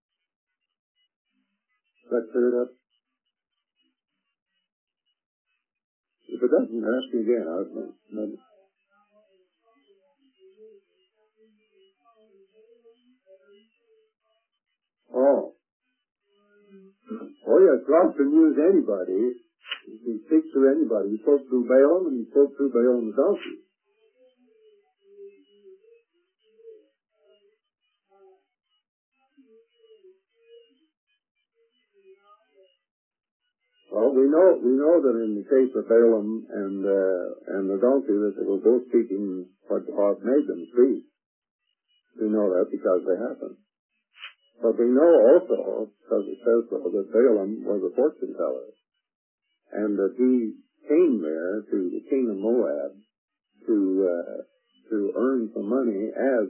Is that cleared up? If it doesn't, ask me again. Oh. Oh, yes, God can use anybody. He can speak through anybody. He spoke through Balaam, and he spoke through Balaam's donkey. Well, we know that in the case of Balaam and the donkey, that they were both speaking what God made them speak. We know that because they happened. But we know also, because it says so, that Balaam was a fortune teller, and that he came there to the king of Moab to earn some money as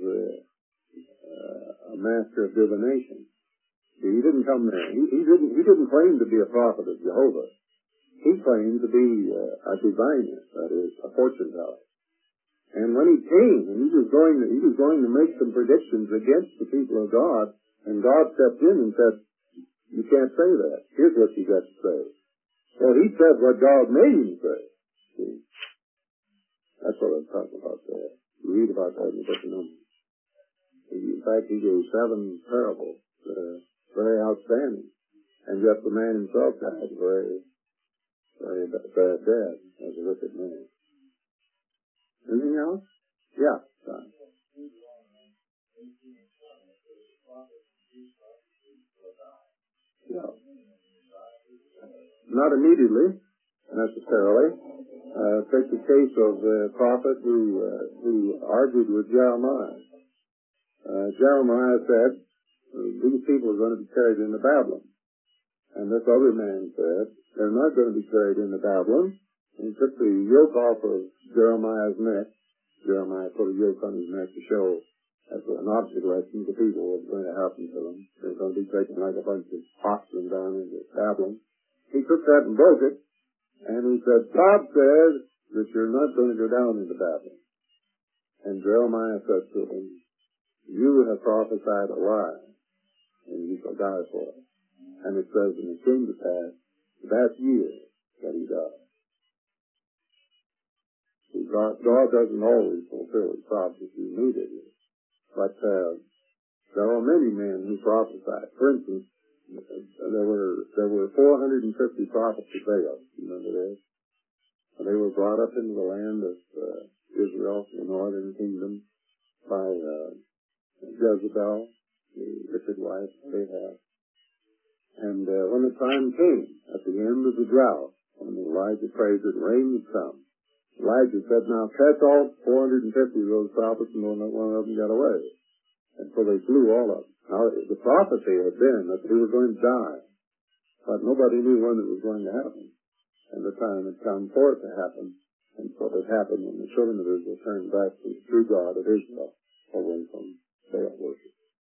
a master of divination. See, he didn't come there. He didn't claim to be a prophet of Jehovah. He claimed to be a divinist, that is, a fortune teller. And when he came, and he was going to make some predictions against the people of God, and God stepped in and said, "You can't say that. Here's what you got to say." Well, he said what God made him say. See? That's what I'm talking about there. You read about that in the book of Numbers. In fact, he gave 7 parables that are very outstanding. And yet the man himself died very, very bad death as a wicked man. Anything else? Yeah, John. Yeah. Not immediately, necessarily. Take the case of the prophet who argued with Jeremiah. Jeremiah said, these people are going to be carried into Babylon. And this other man said, they're not going to be carried into Babylon. And he took the yoke off of Jeremiah's neck Jeremiah put a yoke on his neck to show as an object lesson to people what was going to happen to them. They were going to be taken like a bunch of oxen down into Babylon. He took that and broke it, and he said, God says that you're not going to go down into Babylon. And Jeremiah said to him, you have prophesied a lie, and you shall die for it. And it says, and it came to pass that year that he died. See, God doesn't always fulfill his prophecy immediately. But there are many men who prophesied. For instance, there were 450 prophets of Baal. You remember this? And they were brought up into the land of Israel, the northern kingdom, by Jezebel, the wicked wife they had. And when the time came, at the end of the drought, when Elijah prayed that rain would come, Elijah said, now catch all 450 of those prophets and don't let one of them get away. And so they slew all of them. Now, the prophecy had been that they were going to die, but nobody knew when it was going to happen. And the time had come for it to happen. And so it happened when the children of Israel turned back to the true God of Israel, away from Baal worship.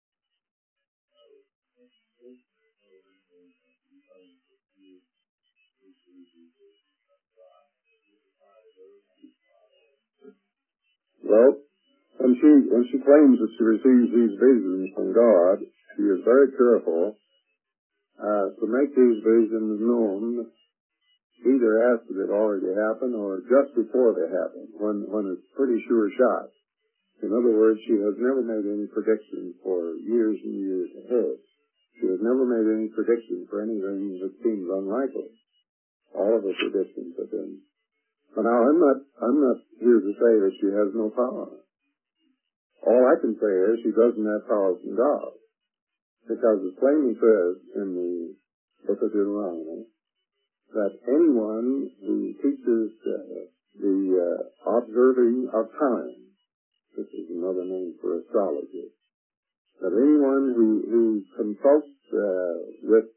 Well, when she claims that she receives these visions from God, she is very careful to make these visions known either after they've already happened or just before they happen, when it's pretty sure shot. In other words, she has never made any predictions for years and years ahead. She has never made any predictions for anything that seems unlikely. All of her predictions have been. But now I'm not here to say that she has no power. All I can say is she doesn't have power from God. Because it plainly says in the book of Deuteronomy that anyone who teaches the observing of time, this is another name for astrology, that anyone who consults with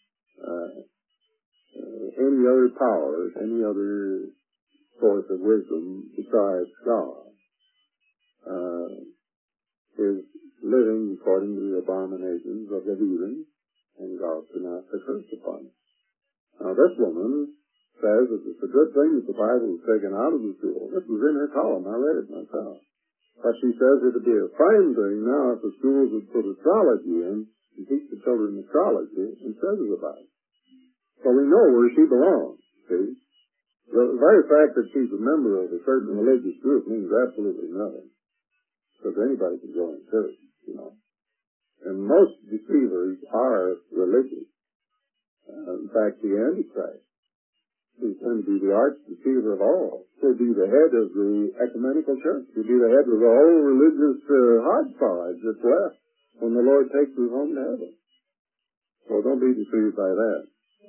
any other powers, any other source of wisdom besides God, is living according to the abominations of the heathen, and God pronounced a curse upon it. Now this woman says that it's a good thing that the Bible was taken out of the school. This was in her column. I read it myself. But she says it would be a fine thing now if the schools would put astrology in and teach the children astrology instead of the Bible. So we know where she belongs, see? The very fact that she's a member of a certain religious group means absolutely nothing. Because anybody can join a church, you know. And most deceivers are religious. In fact, the Antichrist is going to be the arch deceiver of all. He'll be the head of the ecumenical church. He'll be the head of the whole religious hodgepodge that's left when the Lord takes us home to heaven. So don't be deceived by that.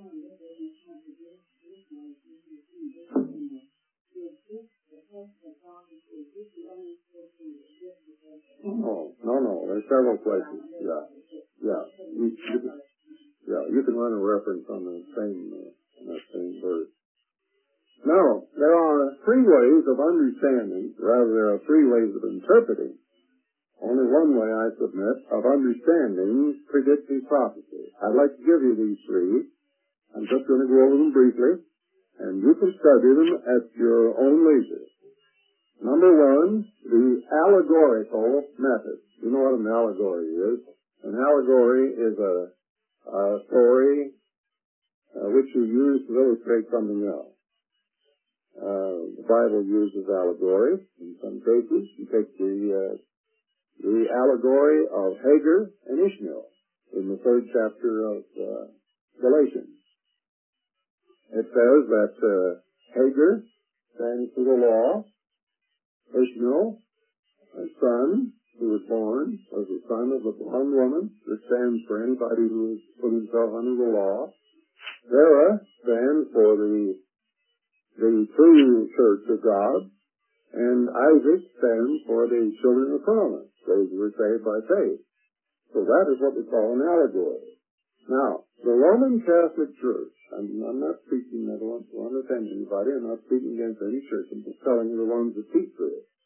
No. There's several places. Yeah. You can run a reference on the same verse. Now, there are three ways of understanding, rather there are three ways of interpreting. Only one way, I submit, of understanding predictive prophecy. I'd like to give you these three. I'm just going to go over them briefly, and you can study them at your own leisure. Number one, the allegorical method. You know what an allegory is. An allegory is a story which you use to illustrate something else. The Bible uses allegory in some cases. You take the allegory of Hagar and Ishmael in the 3rd chapter of Galatians. It says that Hagar stands for the law. Ishmael, a son who was born, was the son of a bondwoman. This stands for anybody who has put himself under the law. Sarah stands for the true church of God. And Isaac stands for the children of promise, those who were saved by faith. So that is what we call an allegory. Now, the Roman Catholic Church, I'm not speaking, I don't want to offend anybody, I'm not speaking against any church, I'm just telling you the ones that teach this.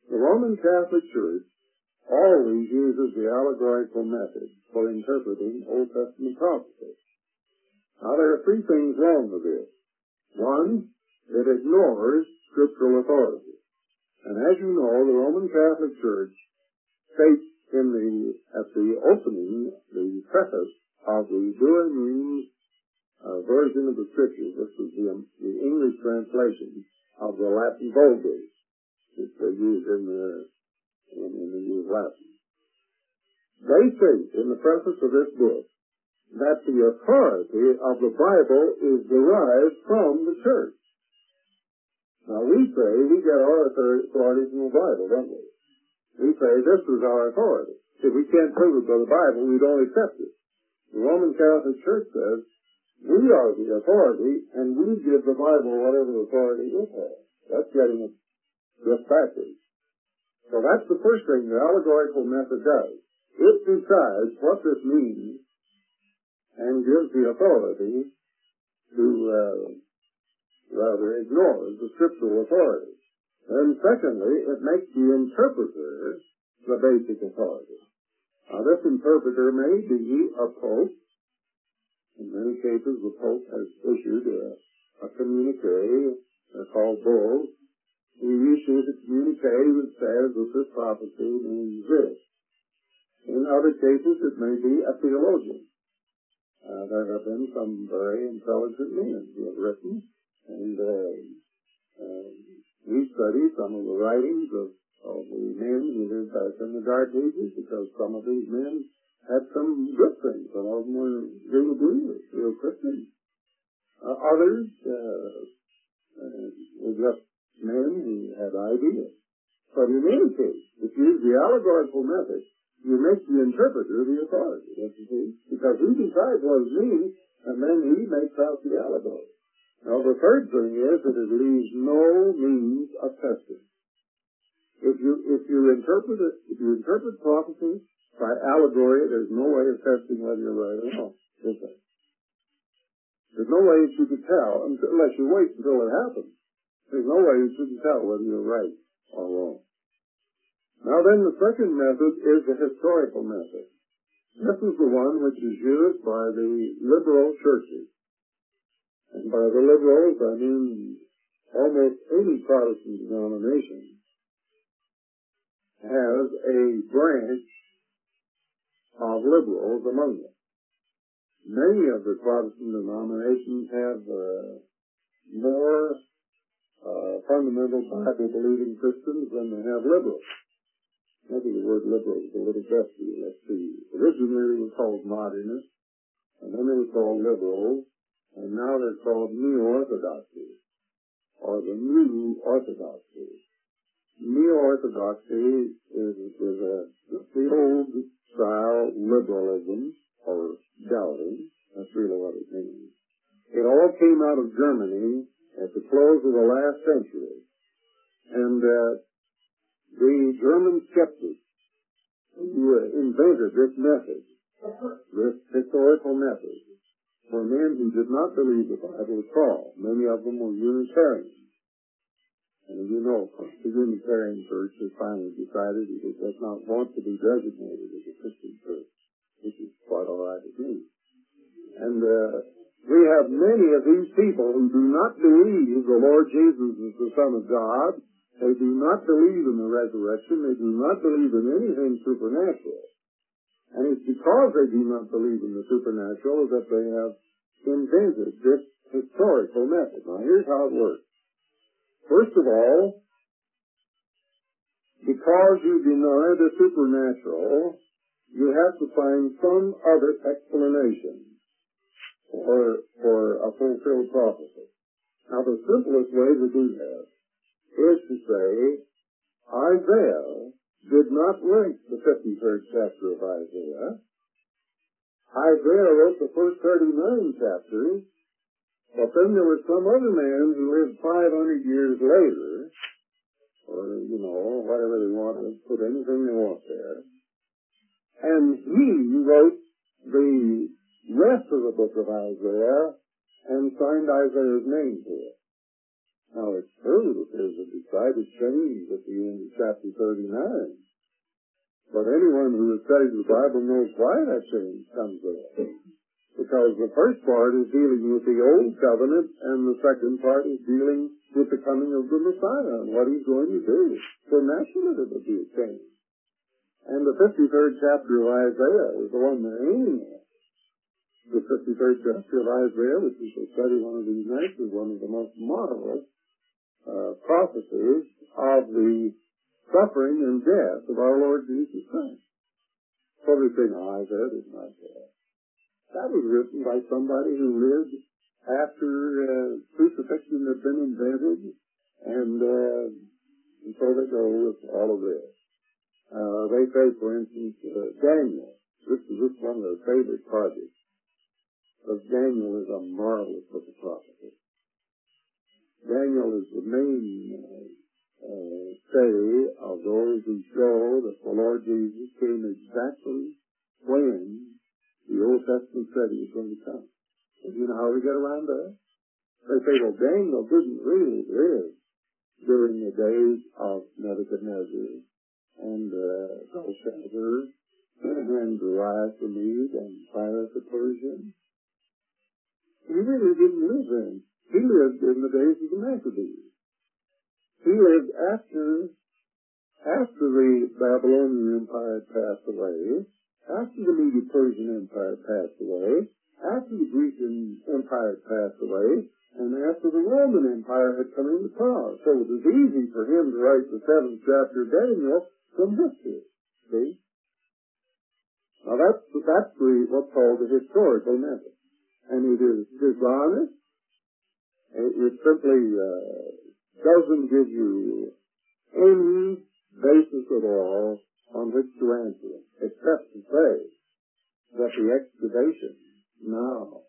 The Roman Catholic Church always uses the allegorical method for interpreting Old Testament prophecy. Now, there are three things wrong with this. One, it ignores scriptural authority. And as you know, the Roman Catholic Church states at the opening, the preface of the Douay Rheims version of the Scriptures, this is the English translation of the Latin Vulgate, which they use in the use Latin. They state in the preface of this book that the authority of the Bible is derived from the Church. Now, we say we get our authority from the Bible, don't we? We say this is our authority. If we can't prove it by the Bible, we don't accept it. The Roman Catholic Church says we are the authority, and we give the Bible whatever authority it has. That's getting it just backwards. So that's the first thing the allegorical method does. It decides what this means and gives the authority to rather ignores the scriptural authority. And secondly, it makes the interpreter the basic authority. Now, this interpreter may be a pope. In many cases, the pope has issued a communique called bulls. He issues a communique that says that this prophecy means this. In other cases, it may be a theologian. There have been some very intelligent men who have written, and we study some of the writings of the men who lived back in the Dark Ages, because some of these men had some good things. Some of them were real believers, real Christians. Others were just men who had ideas. But in any case, if you use the allegorical method, you make the interpreter the authority, don't you see? Because he decides what it means, and then he makes out the allegory. Now, the third thing is that it leaves no means of testing. If you interpret prophecy by allegory, there's no way of testing whether you're right or wrong, is there? There's no way that you can tell, unless you wait until it happens. There's no way that you can tell whether you're right or wrong. Now then, the second method is the historical method. This is the one which is used by the liberal churches. And by the liberals, I mean almost any Protestant denomination has a branch of liberals among them. Many of the Protestant denominations have more fundamental Bible-believing Christians than they have liberals. Maybe the word liberal is a little dusty. Let's see. Originally it was called modernists, and then they were called liberals, and now they're called Neo-Orthodoxy, or the New Orthodoxy. Neo-Orthodoxy is the old-style liberalism, or doubting. That's really what it means. It all came out of Germany at the close of the last century. And the German skeptics who invented this method, this historical method, were men who did not believe the Bible at all. Many of them were Unitarians. And as you know, the Unitarian Church has finally decided it does not want to be designated as a Christian church, which is quite all right with me. And we have many of these people who do not believe the Lord Jesus is the Son of God. They do not believe in the resurrection. They do not believe in anything supernatural. And it's because they do not believe in the supernatural that they have invented this historical method. Now, here's how it works. First of all, because you deny the supernatural, you have to find some other explanation for a fulfilled prophecy. Now, the simplest way to do that is to say, Isaiah did not write the 53rd chapter of Isaiah. Isaiah wrote the first 39 chapters, but then there was some other man who lived 500 years later, or, whatever they want, put anything they want there, and he wrote the rest of the book of Isaiah and signed Isaiah's name to it. Now, it's true that there's a decided change at the end of chapter 39. But anyone who has studied the Bible knows why that change comes about. Because the first part is dealing with the Old Covenant, and the second part is dealing with the coming of the Messiah and what he's going to do. So naturally there will be a change. And the 53rd chapter of Isaiah is the one they're aiming at. The 53rd chapter of Isaiah, which we shall study one of these nights, is one of the most marvelous prophecies of the suffering and death of our Lord Jesus Christ. So we say, no, Isaiah is not there. That was written by somebody who lived after crucifixion had been invented, and so they go with all of this. They say, for instance, Daniel. This is one of their favorite projects. Because Daniel is a marvelous book of prophecy. Daniel is the main study of those who show that the Lord Jesus came exactly when the Old Testament said he was going to come. And you know how we get around that? They say, well, Daniel didn't really live during the days of Nebuchadnezzar and Belshazzar and Darius the Mede and Cyrus the Persian. He really didn't live then. He lived in the days of the Maccabees. He lived after the Babylonian Empire had passed away, after the Medo-Persian Empire passed away, after the Greek Empire had passed away, and after the Roman Empire had come into power. So it was easy for him to write the 7th chapter of Daniel from history. See? Now that's what's called the historical method. And it is dishonest. It simply doesn't give you any basis at all on which to answer it, except to say that the excavation now,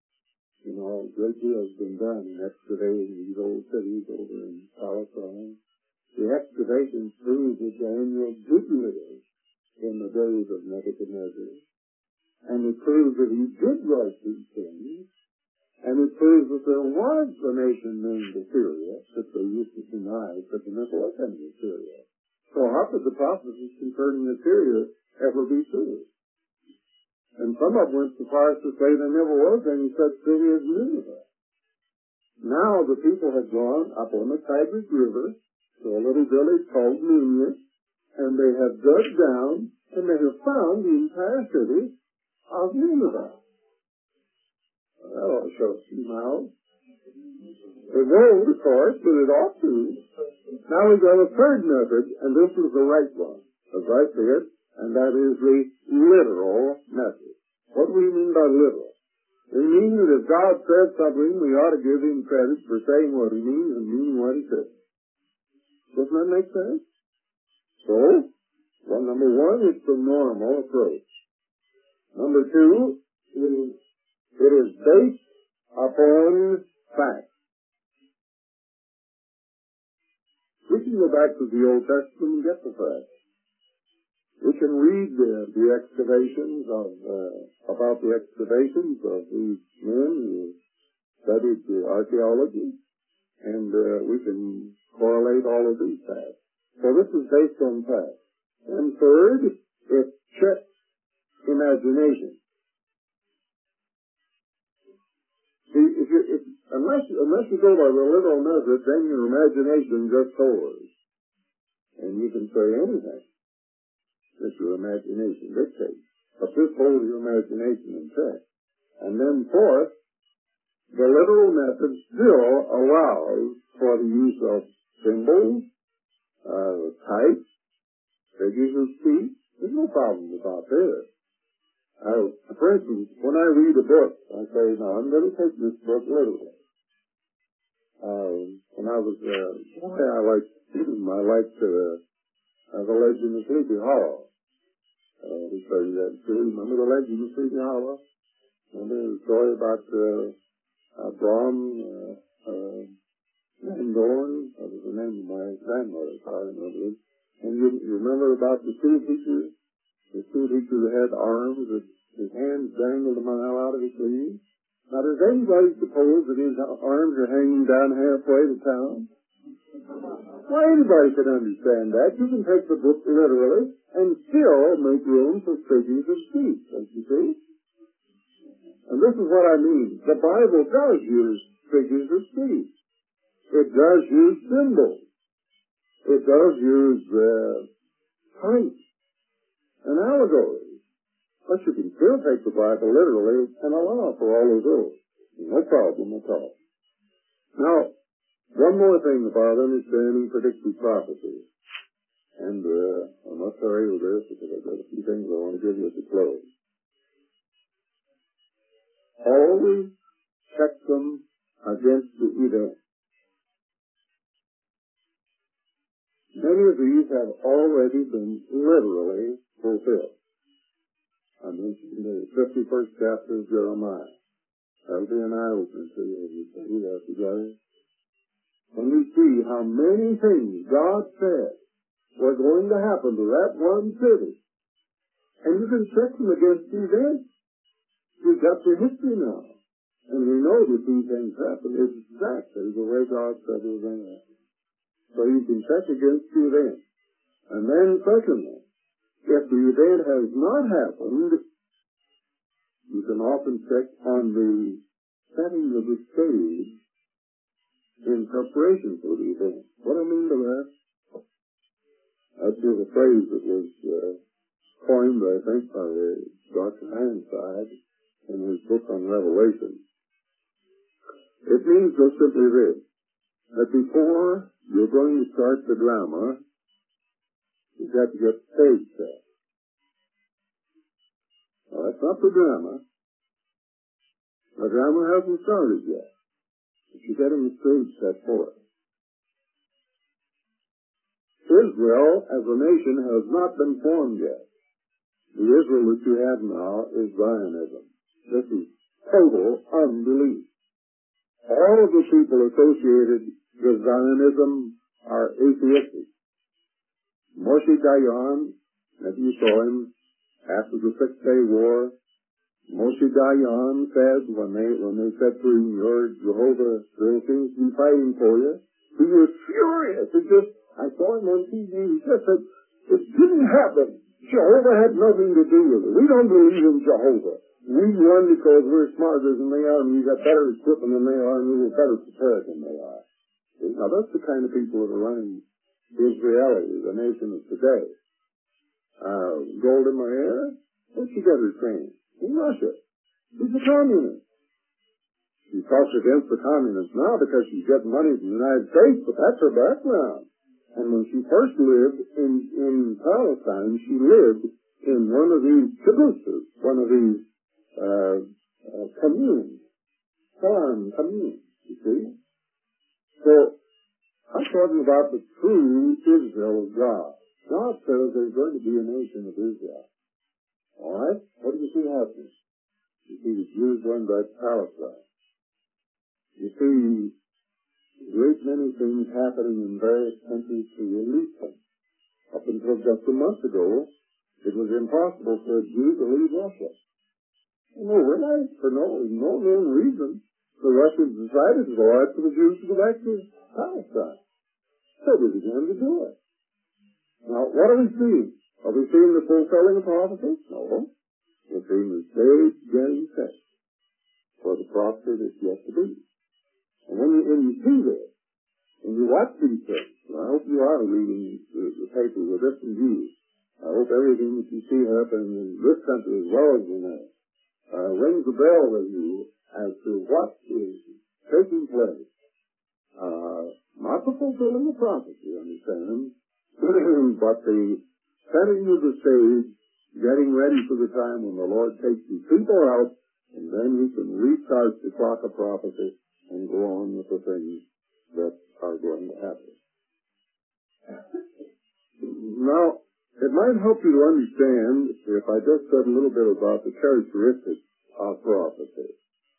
a great deal has been done in excavating these old cities over in Palestine. The excavations prove that Daniel did live in the days of Nebuchadnezzar, and it proves that he did write these things, and it proves that there was a nation named Assyria that they used to deny, but there never was any Assyria. So how could the prophecies concerning Assyria ever be true? And some of them went so far as to say there never was any such city as Nineveh. Now the people have gone up on the Tigris River to a little village called Nineveh, and they have dug down, and they have found the entire city of Nineveh. That ought to show some miles. It won't, of course, but it ought to. Now we've got a third method, and this is the right one, as I see it, and that is the literal method. What do we mean by literal? We mean that if God says something, we ought to give him credit for saying what he means and meaning what he says. Doesn't that make sense? So, number one, it's the normal approach. Number two, it is based upon facts. We can go back to the Old Testament and get the facts. We can read the excavations about the excavations of these men who studied the archaeology, and we can correlate all of these facts. So this is based on facts. And third, it checks imagination. See, unless you go by the literal method, then your imagination just soars. And you can say anything that your imagination dictates. But this holds your imagination in check. And then fourth, the literal method still allows for the use of symbols, types, figures of speech. There's no problem about this. For instance, when I read a book, I say, now I'm going to take this book literally. When I was I liked The Legend of Sleepy Hollow. We studied that too. Remember The Legend of Sleepy Hollow? Remember the story about Brom Van Dorn? That was the name of my grandmother, if I remember it. And you remember about the school teacher? The school teacher that had arms, that his hands dangled a mile out of his sleeves? Now, does anybody suppose that his arms are hanging down halfway to town? Why, anybody can understand that. You can take the book literally and still make room for figures of speech, don't you see? And this is what I mean. The Bible does use figures of speech. It does use symbols. It does use types and allegories. But you can still take the Bible literally and allow for all of those. No problem at all. Now, one more thing about understanding predictive prophecy. And I must hurry with this because I've got a few things I want to give you at the close. Always check them against the event. Many of these have already been literally fulfilled. I mentioned the 51st chapter of Jeremiah. That'll be an eye-opener to you as you study that together. When we see how many things God said were going to happen to that one city, and you can check them against the events. We've got the history now. And we know that these things happen exactly the way God said it was going to happen. So you can check against the event. And then secondly, if the event has not happened, you can often check on the setting of the stage in preparation for the event. What I mean by that? That's just a phrase that was coined, I think, by Dr. Ironside in his book on Revelation. It means just simply this, that before you're going to start the drama, you've got to get the stage set. Now, that's not the drama. The drama hasn't started yet. But you're getting the stage set for it. Israel, as a nation, has not been formed yet. The Israel that you have now is Zionism. This is total unbelief. All of the people associated with Zionism are atheistic. Moshe Dayan, maybe you saw him after the Six-Day War. Moshe Dayan said when they said to him, "Your Jehovah still seems to be fighting for you," he was furious. I saw him on TV. He just said, "It didn't happen. Jehovah had nothing to do with it. We don't believe in Jehovah. We won because we're smarter than they are, and we got better equipment than they are, and we were better prepared than they are." Now, that's the kind of people that are running Israeli, the nation of today. Golda Meir, where'd she get her training? In Russia. She's a communist. She talks against the communists now because she's getting money from the United States, but that's her background. And when she first lived in Palestine, she lived in one of these kibbutzes, one of these communes, farm communes, you see. So, I'm talking about the true Israel of God. God says there's going to be a nation of Israel. All right? What do you see happening? You see the Jews going back to Palestine. You see a great many things happening in various countries to release them. Up until just a month ago, it was impossible for a Jew to leave Russia. Overnight, for no known reason, the Russians decided to go out for the Jews to go back to Palestine. So they began to do it. Now, what are we seeing? Are we seeing the fulfilling of prophecy? No. We're seeing the stage getting set for the prophecy that's yet to be. And when you see this, and you watch these things, and I hope you are reading the paper with different views. I hope everything that you see happening in this country as well as in that rings a bell with you as to what is taking place. Not the fulfilling of prophecy, understand, but the setting of the stage, getting ready for the time when the Lord takes these people out, and then we can restart the clock of prophecy and go on with the things that are going to happen. Now, it might help you to understand if I just said a little bit about the characteristics of prophecy.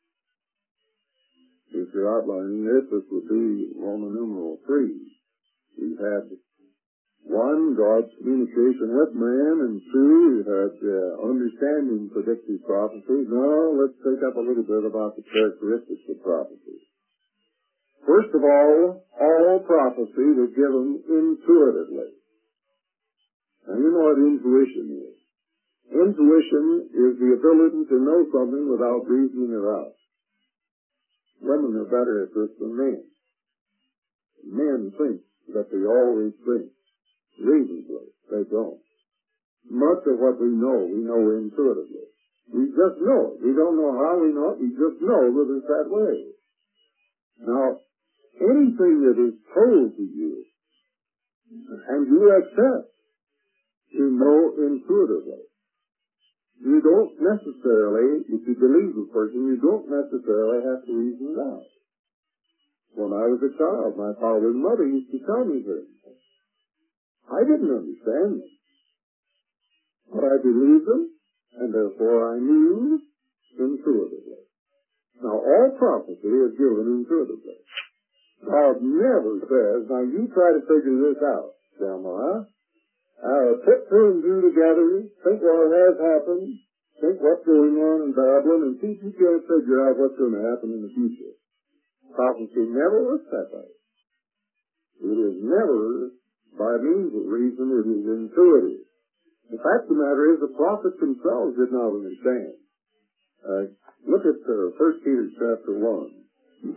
If you're outlining this would be Roman numeral 3. We've had One, God's communication with man, and two, you had understanding predictive prophecy. Now, let's take up a little bit about the characteristics of prophecy. First of all prophecy was given intuitively. Now, you know what intuition is. Intuition is the ability to know something without reasoning it out. Women are better at this than men. Men think that they always think. Reasonably, they don't. Much of what we know intuitively. We just know it. We don't know how we know it. We just know that it's that way. Now, anything that is told to you and you accept, you know intuitively. You don't necessarily, if you believe a person, you don't necessarily have to reason it out. When I was a child, my father and mother used to tell me things. I didn't understand them. But I believed them, and therefore I knew intuitively. Now, all prophecy is given intuitively. God never says, now you try to figure this out, Jeremiah. Put two and two together, think what has happened, think what's going on in Babylon, and see if you can figure out what's going to happen in the future. Prophecy never works that way. It is never by means of reason, it is intuitive. The fact of the matter is the prophets themselves did not understand. Look at 1 Peter chapter 1.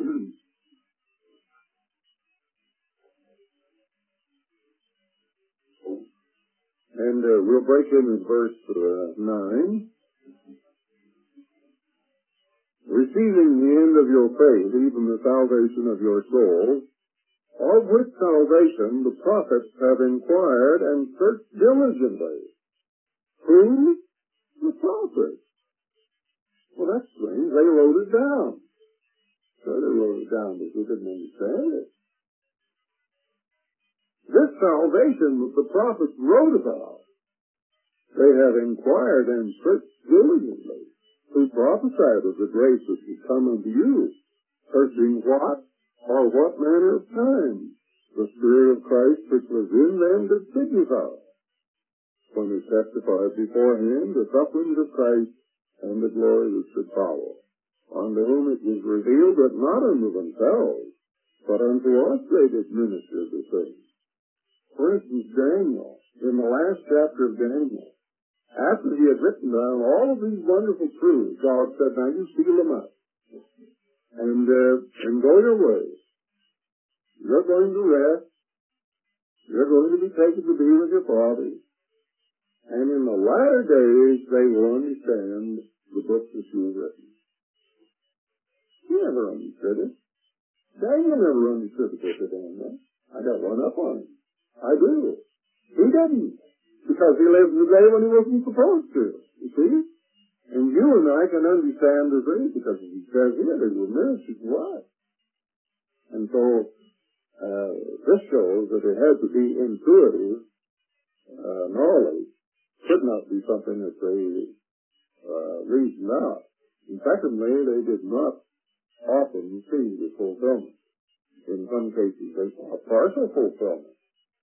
And we'll break in verse 9. Receiving the end of your faith, even the salvation of your souls, of which salvation the prophets have inquired and searched diligently. Who? The prophets. Well, that's strange. They wrote it down. So they wrote it down because they didn't understand it. This salvation that the prophets wrote about, they have inquired and searched diligently, who prophesied of the grace which would come unto you, searching what? Or what manner of time the Spirit of Christ which was in them did signify, when he testified beforehand the sufferings of Christ and the glory that should follow, unto whom it was revealed that not unto themselves, but unto us they did minister the things. For instance, Daniel, in the last chapter of Daniel, after he had written down all of these wonderful truths, God said, now you seal them up, and go your way. You're going to rest. You're going to be taken to be with your fathers. And in the latter days, they will understand the books that you have written. He never understood it. Daniel never understood the book of Daniel. I got one up on him. I do. He didn't. Because he lived in the day when he wasn't supposed to. You see? And you and I can understand the thing because he says here they were ministers to us. And so, this shows that it had to be intuitive knowledge. Could not be something that they reasoned out. And secondly, they did not often see the fulfillment. In some cases, they saw partial fulfillment.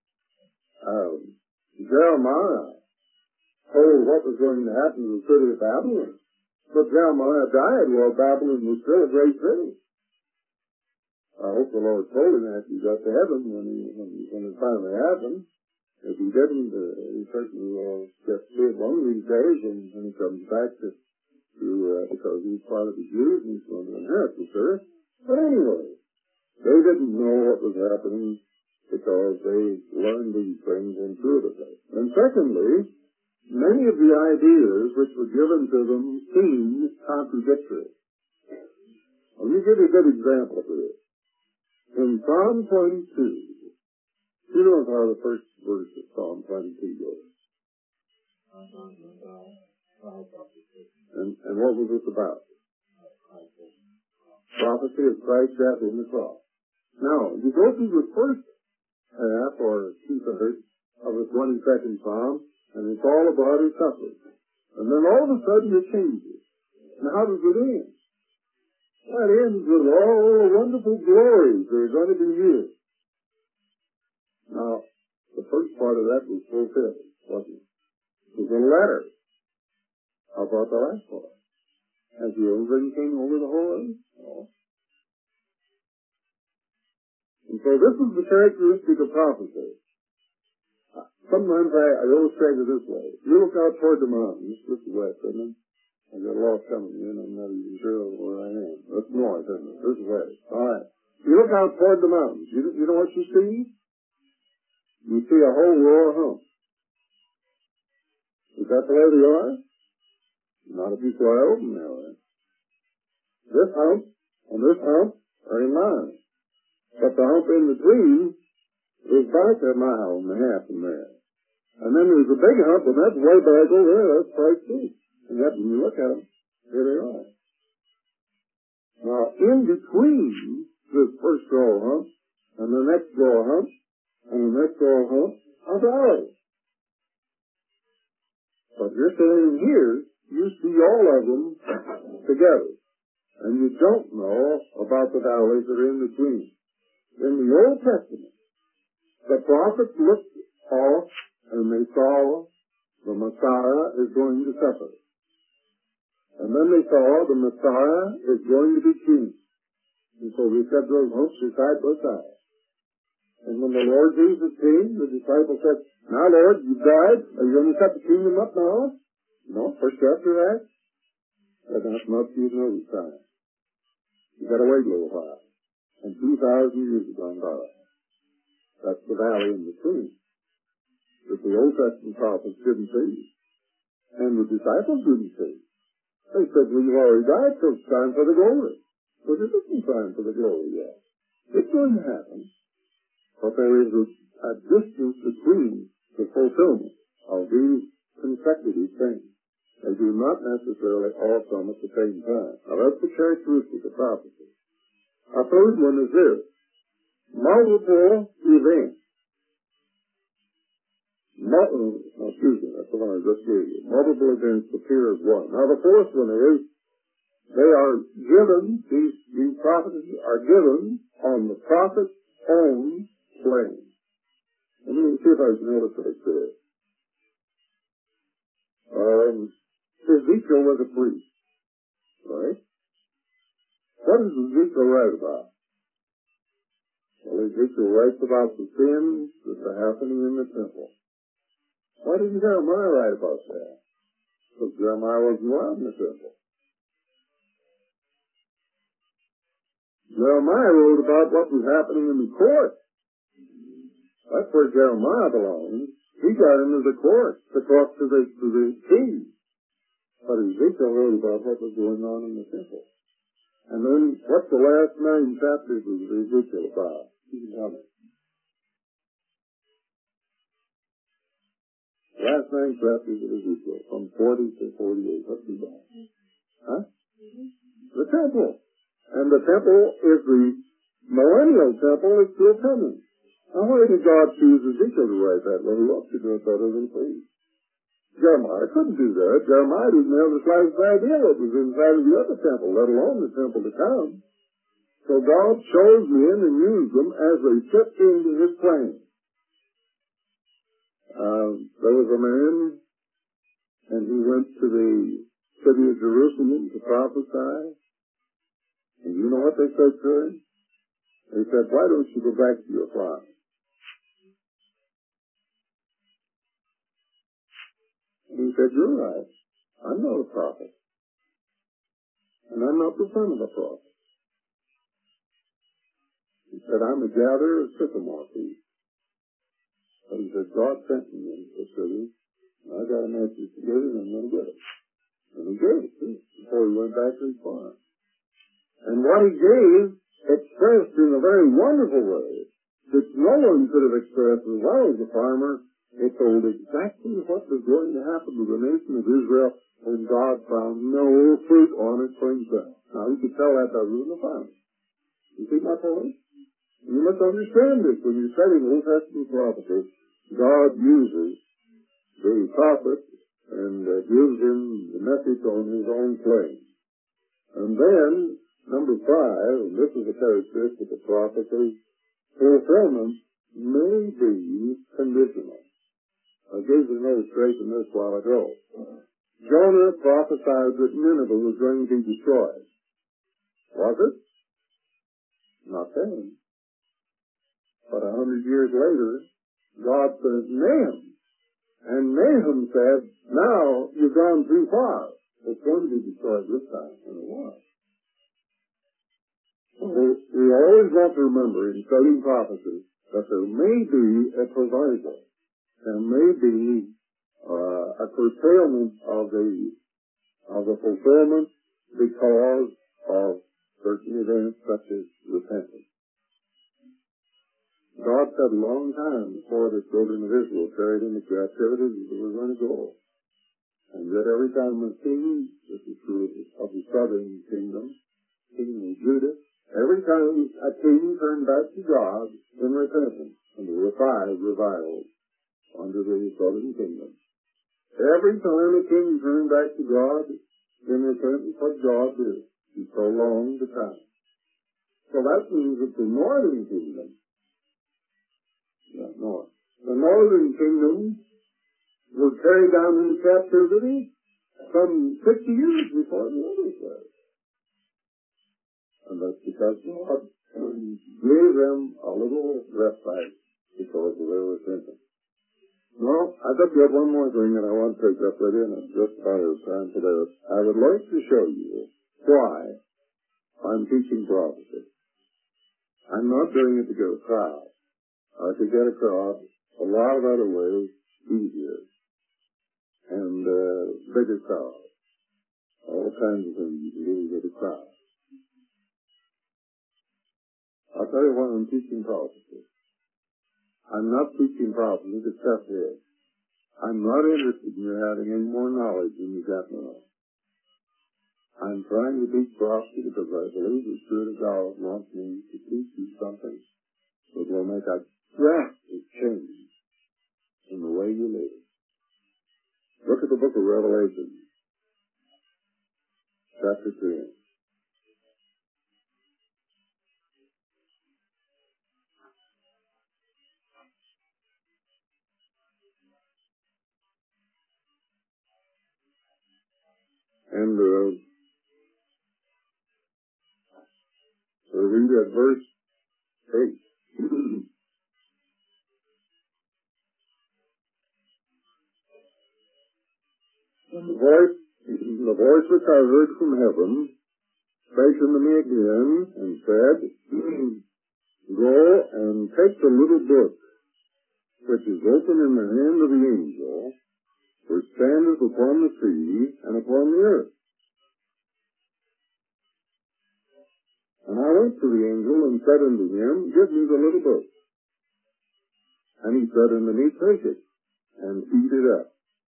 Jeremiah told what was going to happen to the city of Babylon. But Jeremiah died while Babylon was still a great city. I hope the Lord told him that he got to heaven when it finally happened. If he didn't, he certainly will get to it one of these days when he comes back because he's part of the Jews and he's going to inherit this earth. But anyway, they didn't know what was happening because they learned these things intuitively. And secondly, many of the ideas which were given to them seemed contradictory. Let me give you a good example of this. In Psalm 22, you know how the first verse of Psalm 22 goes. And what was it about? Prophecy of Christ's death on the cross. Now, you go through the first half or two-thirds of the 22nd Psalm, and it's all about his suffering. And then all of a sudden it changes. Now, how does it end? That ends with all the wonderful glories that are going to be here. Now, The first part of that was fulfilled, wasn't it? It was a letter. How about the last part? Has the old thing came over the whole of it? No. And so this is the characteristic of prophecy. Sometimes I illustrate it this way. You look out toward the mountains. This is west, isn't it? I got a lot coming in. I'm not even sure where I am. That's north, isn't it? This is west. All right. You look out toward the mountains. You know what you see? You see a whole row of humps. Is that the way they are? Not if you fly over them that way. This hump and this hump are in line. But the hump in between is back a mile and a half from there. And then there's a big hump, and that's way back over there. That's Christ too. And yet, when you look at them, here they are. Now, in between this first row of humps, and the next row of humps, and the next row of humps, are valleys. But you're standing here, you see all of them together. And you don't know about the valleys that are in between. In the Old Testament, the prophets looked off and they saw the Messiah is going to suffer. And then they saw the Messiah is going to be king. And so they set those humps side by side. And when the Lord Jesus came, the disciples said, "Now, Lord, you've died. Are you going to set the kingdom up now?" No, first after that. That's not the notice time. You got to wait a little while. And 2,000 years have gone by. That's the valley in between that the Old Testament prophets didn't see. And the disciples didn't see. They said, "We've already died, so it's time for the glory." But it isn't time for the glory yet. It's going to happen. But there is a distance between the fulfillment of these consecutive things. They do not necessarily all come at the same time. Now that's the characteristic of prophecy. A third one is this. Multiple events. That's the one I just gave you. Multiple events appear as one. Now the fourth one is, they are given, these prophecies are given on the prophet's own plane. Let me see if I can illustrate this. Ezekiel was a priest, right? What does Ezekiel write about? Well, Ezekiel writes about the sins that are happening in the temple. Why didn't Jeremiah write about that? Because Jeremiah wasn't around in the temple. Jeremiah wrote about what was happening in the court. That's where Jeremiah belongs. He got into the court to talk to the king. But Ezekiel wrote about what was going on in the temple. And then, what's the last 9 chapters of Ezekiel about? You can tell me. The last 9 chapters of Ezekiel, from 40 to 48. What's he about? Huh? The temple. And the temple is the millennial temple is still coming. Now, why did God choose Ezekiel to write that? Well, he loved to do it better than priest. Jeremiah couldn't do that. Jeremiah didn't have the slightest idea what was inside of the other temple, let alone the temple to come. So God chose men and used them as they fit into his plan. There was a man, and he went to the city of Jerusalem to prophesy. And you know what they said to him? They said, "Why don't you go back to your farm?" And he said, "You're right. I'm not a prophet. And I'm not the son of a prophet." He said, "I'm a gatherer of sycamore trees." But he said, "God sent me into the city, and I got a message to give him, and I'm going to get it." And he gave it to him before he went back to his farm. And what he gave expressed in a very wonderful way, which no one could have expressed as well as the farmer. It told exactly what was going to happen to the nation of Israel when God found no fruit on it for himself. Now, you could tell that other than the farmer. You see my point? You must understand this. When you're studying Old Testament prophecy, God uses the prophet and gives him the message on his own plane. And then, number 5, and this is a characteristic of prophecy, fulfillment may be conditional. I gave an illustration this while ago. Jonah prophesied that Nineveh was going to be destroyed. Was it? Not then. But 100 years later, God said, Nahum. And Nahum said, now you've gone too far. It's going to be destroyed this time. And it was. We always want to remember in studying prophecy that there may be a proviso. There may be a curtailment of the fulfillment because of certain events such as repentance. God said a long time before the children of Israel carried into captivity that they were going to go. And yet every time a king, this is true of the southern kingdom, kingdom of Judah, every time a king turned back to God in repentance, and there were 5 revivals under the southern kingdom. Every time a king turned back to God in repentance, what God did, he prolonged the time. So that means that the northern kingdom, the northern kingdom was carried down into captivity some 50 years before the others were. And that's because God gave them a little respite because of their repentance. Well, I think we have one more thing that I want to take up with you, and it's just about our time today. I would like to show you why I'm teaching prophecy. I'm not doing it to get a crowd. I could get a crowd a lot of other ways easier and bigger crowd. All kinds of things you can do to get a crowd. I'll tell you why I'm teaching prophecy. I'm not teaching prophecy to test it. I'm not interested in your having any more knowledge than you got now. I'm trying to teach prophecy because I believe the Spirit of God wants me to teach you something that will make a drastic change in the way you live. Look at the book of Revelation, chapter 3. And we'll read at verse 8. And the voice which I heard from heaven spake unto me again, and said, Go and take the little book, which is open in the hand of the angel, which standeth upon the sea and upon the earth. And I went to the angel and said unto him, Give me the little book. And he said unto me, Take it, and eat it up.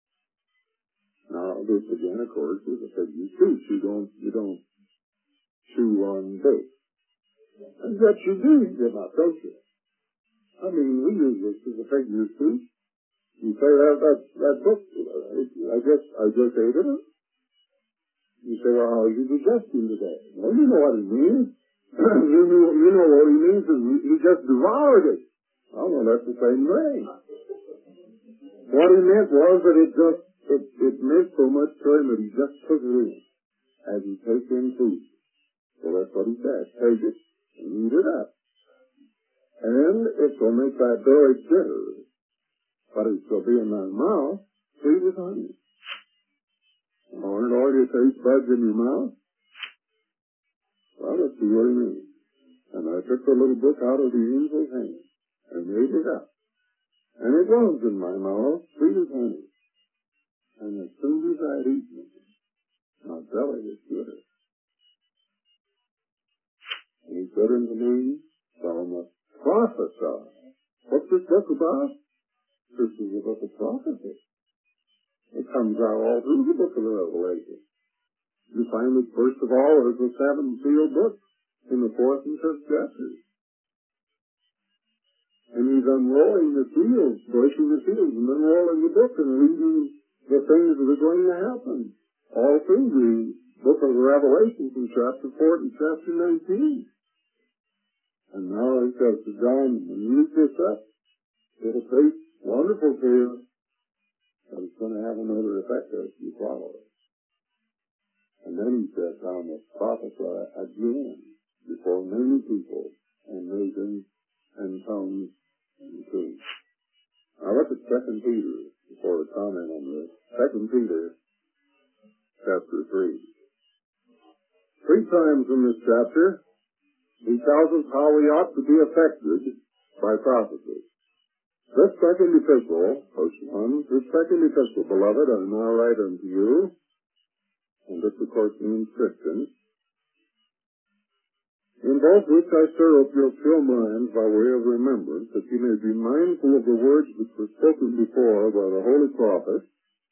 Now, this again, of course, is a figure of speech. You don't chew on books. And yet you do, you're not, don't you? I mean, we use this as a figure of speech. You say that book, I just ate it. You say, well, how are you digesting today? Well, you know what it means. you know what he means is he just devoured it. Oh, well, that's the same thing. What he meant was that it meant so much to him that he just took it in as he takes in food. So that's what he said. Take it and eat it up. And it will make that very bitter, but it shall be in thy mouth sweet with honey. Aren't all your taste buds in your mouth? Well, that's what he means. And I took the little book out of the angel's hand and ate it up. And it was in my mouth sweet as honey. And as soon as I had eaten it, my belly was bitter. And he said unto me, Thou must prophesy. What's this book about? This is a book of prophecy. It comes out all through the book of the Revelation. You find it, first of all, as the 7 sealed book in the 4th and 5th chapters. And he's unrolling the seals, breaking the seals, and unrolling the book and reading the things that are going to happen. All through the book of Revelation from chapter 4 to chapter 19. And now it says to John, when you eat this up, it'll taste wonderful to you, but it's going to have another effect if you follow it. And then he said, I must prophesy again before many people and nations and tongues and kings. Now look at 2 Peter before I comment on this. 2 Peter chapter 3. 3 times in this chapter, he tells us how we ought to be affected by prophecy. This second epistle, verse 1, this second epistle, beloved, I now write unto you, and this of course means Christians, in both which I stir up your pure minds by way of remembrance, that you may be mindful of the words which were spoken before by the holy prophets,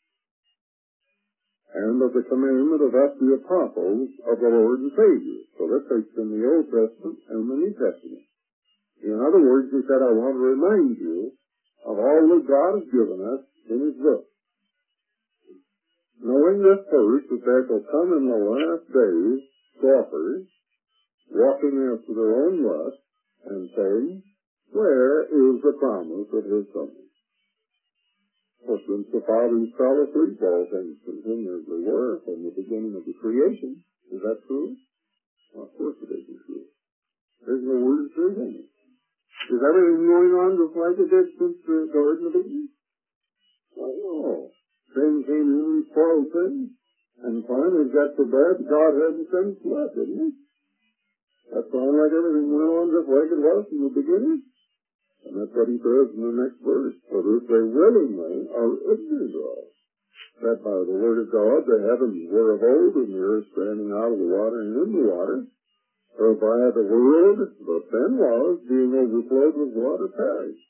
and of the commandment of us the apostles of the Lord and Savior. So this takes in the Old Testament and the New Testament. In other words, he said, I want to remind you of all that God has given us in his book. Knowing this first, that there shall come in the last days scoffers, walking after their own lust, and saying, where is the promise of his coming? For since the fathers fell asleep, all things continue as they were from the beginning of the creation. Is that true? Well, of course it isn't true. There's no word of truth in it. Is everything going on just like it did since the Garden of Eden? Well, no. Sin came in and spoiled things, and finally it got so bad God hadn't sent flood, didn't he? That's fine, like everything went on just like it was from the beginning. And that's what he says in the next verse. For this they willingly are ignorant of, that by the word of God the heavens were of old, and the earth standing out of the water and in the water, whereby the world that then was, being overflowed with water, perished.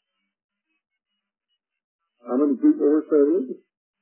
How many people were saved?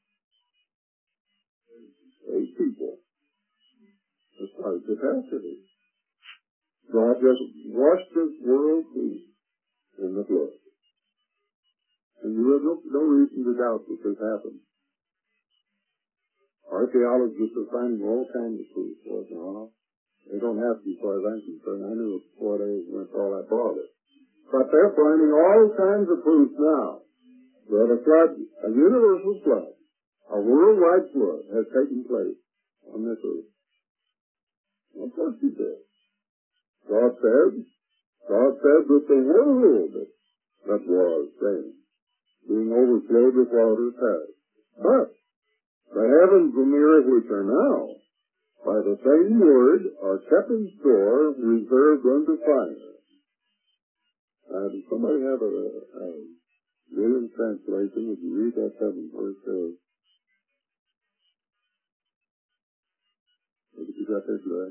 8 people. That's quite a capacity. God just washed this world clean in the flood. And you have no reason to doubt that this happened. Archaeologists are finding all kinds of proof for it now. They don't have to, as far as I'm concerned. I knew it before they went all that bother. But they're finding all kinds of proof now that a flood, a universal flood, a worldwide flood has taken place on this earth. Of course he did. God said that the world that was then, being overflowed with water, perished. But the heavens and the earth which are now, by the same word, are kept in store, reserved unto fire. Does somebody have a Williams translation? Would you read that 7th verse? You got that right?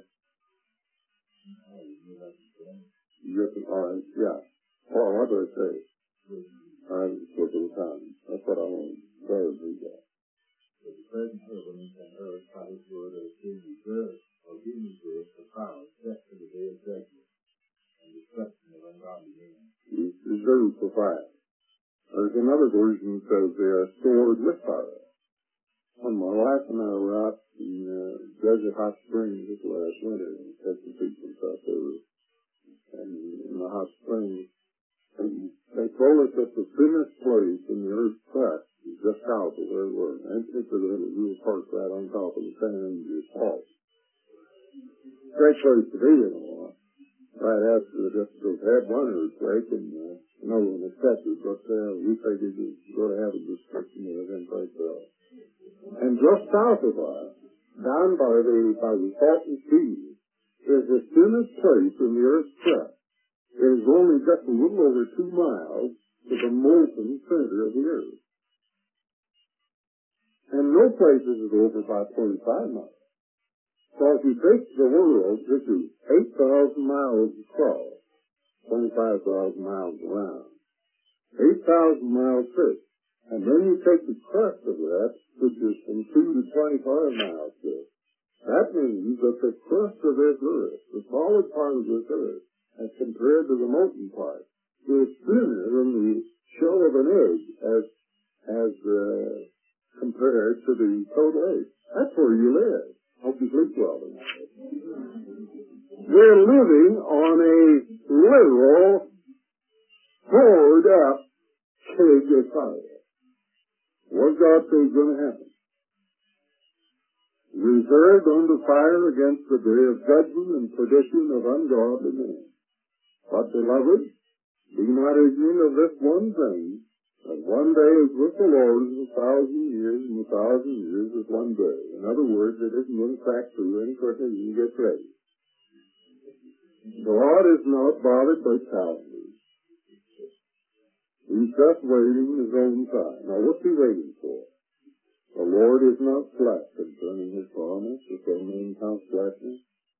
All right, yeah. Oh, what do I say? All right, let's look at the time. That's what I want to read that. The present heavens and earth by his word are being reserved or being reserved for power, set for the day of judgment and destruction of ungodly men. He's reserved for fire. There's another version that says they are stored with fire. When my wife and I were out in Desert Hot Springs this last winter and taking pictures out there, and in the hot springs, they told us that the thinnest place in the earth's crust is just south of where we were. And it's a little park right on top of the San Andreas Fault. Great place to be in a while. Right after the Discos had one earthquake, and no one expected, but we figured it was going to have a destruction of it right there. And just south of us, down by the Salton Sea, is the thinnest place in the earth's crust. It is only just a little over 2 miles to the molten center of the earth. And no place is it over about 25 miles. So if you take the world, which is 8,000 miles across, 25,000 miles around, 8,000 miles thick, and then you take the crust of that, which is from 2 to 25 miles thick, that means that the crust of this earth, the solid part of this earth, as compared to the molten part, is thinner than the shell of an egg as compared to the total egg. That's where you live. Hope you sleep well tonight. We're living on a literal, poured up keg of fire. What God says is going to happen? Reserved unto fire against the day of judgment and perdition of ungodly men. But, beloved, be not ignorant of this one thing, that one day is with the Lord as 1,000 years, and 1,000 years is one day. In other words, it isn't going to crack through any quicker than you get ready. God is not bothered by calendars. He's just waiting his own time. Now, what's he waiting for? The Lord is not slack concerning his promise, as some men count slackness,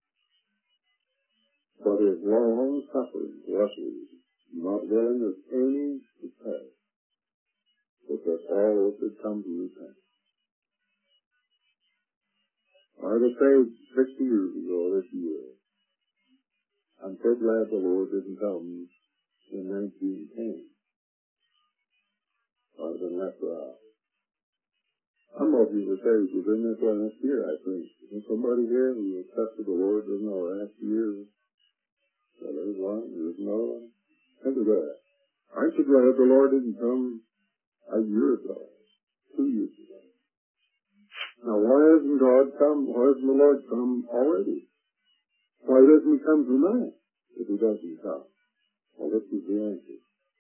but is long suffering to usward, not willing of any to perish, but that all should come to repentance. I was saved 60 years ago this year. I'm so glad the Lord didn't tell me in 1910. I've been left out. Some of you were saved within this last year, I think. Is there somebody here who accepted the Lord in the last year? Well, there's one, there's another one. Think of that. Aren't you glad the Lord didn't come a year ago, 2 years ago? Now, why hasn't God come? Why hasn't the Lord come already? Why doesn't he come tonight if he doesn't come? Well, this is the answer.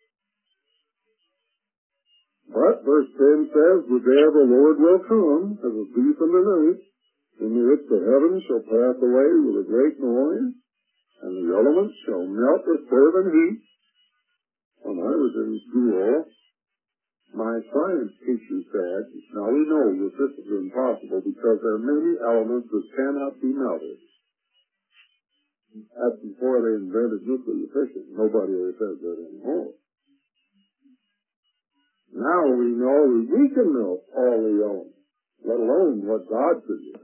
But verse 10 says, the day of the Lord will come as a thief in the night, in which the heavens shall pass away with a great noise, and the elements shall melt with fervent heat. When I was in school, my science teacher said, now we know that this is impossible because there are many elements that cannot be melted. That's before they invented nuclear fission. Nobody ever says that anymore. Now we know that we can melt all the elements, let alone what God could do.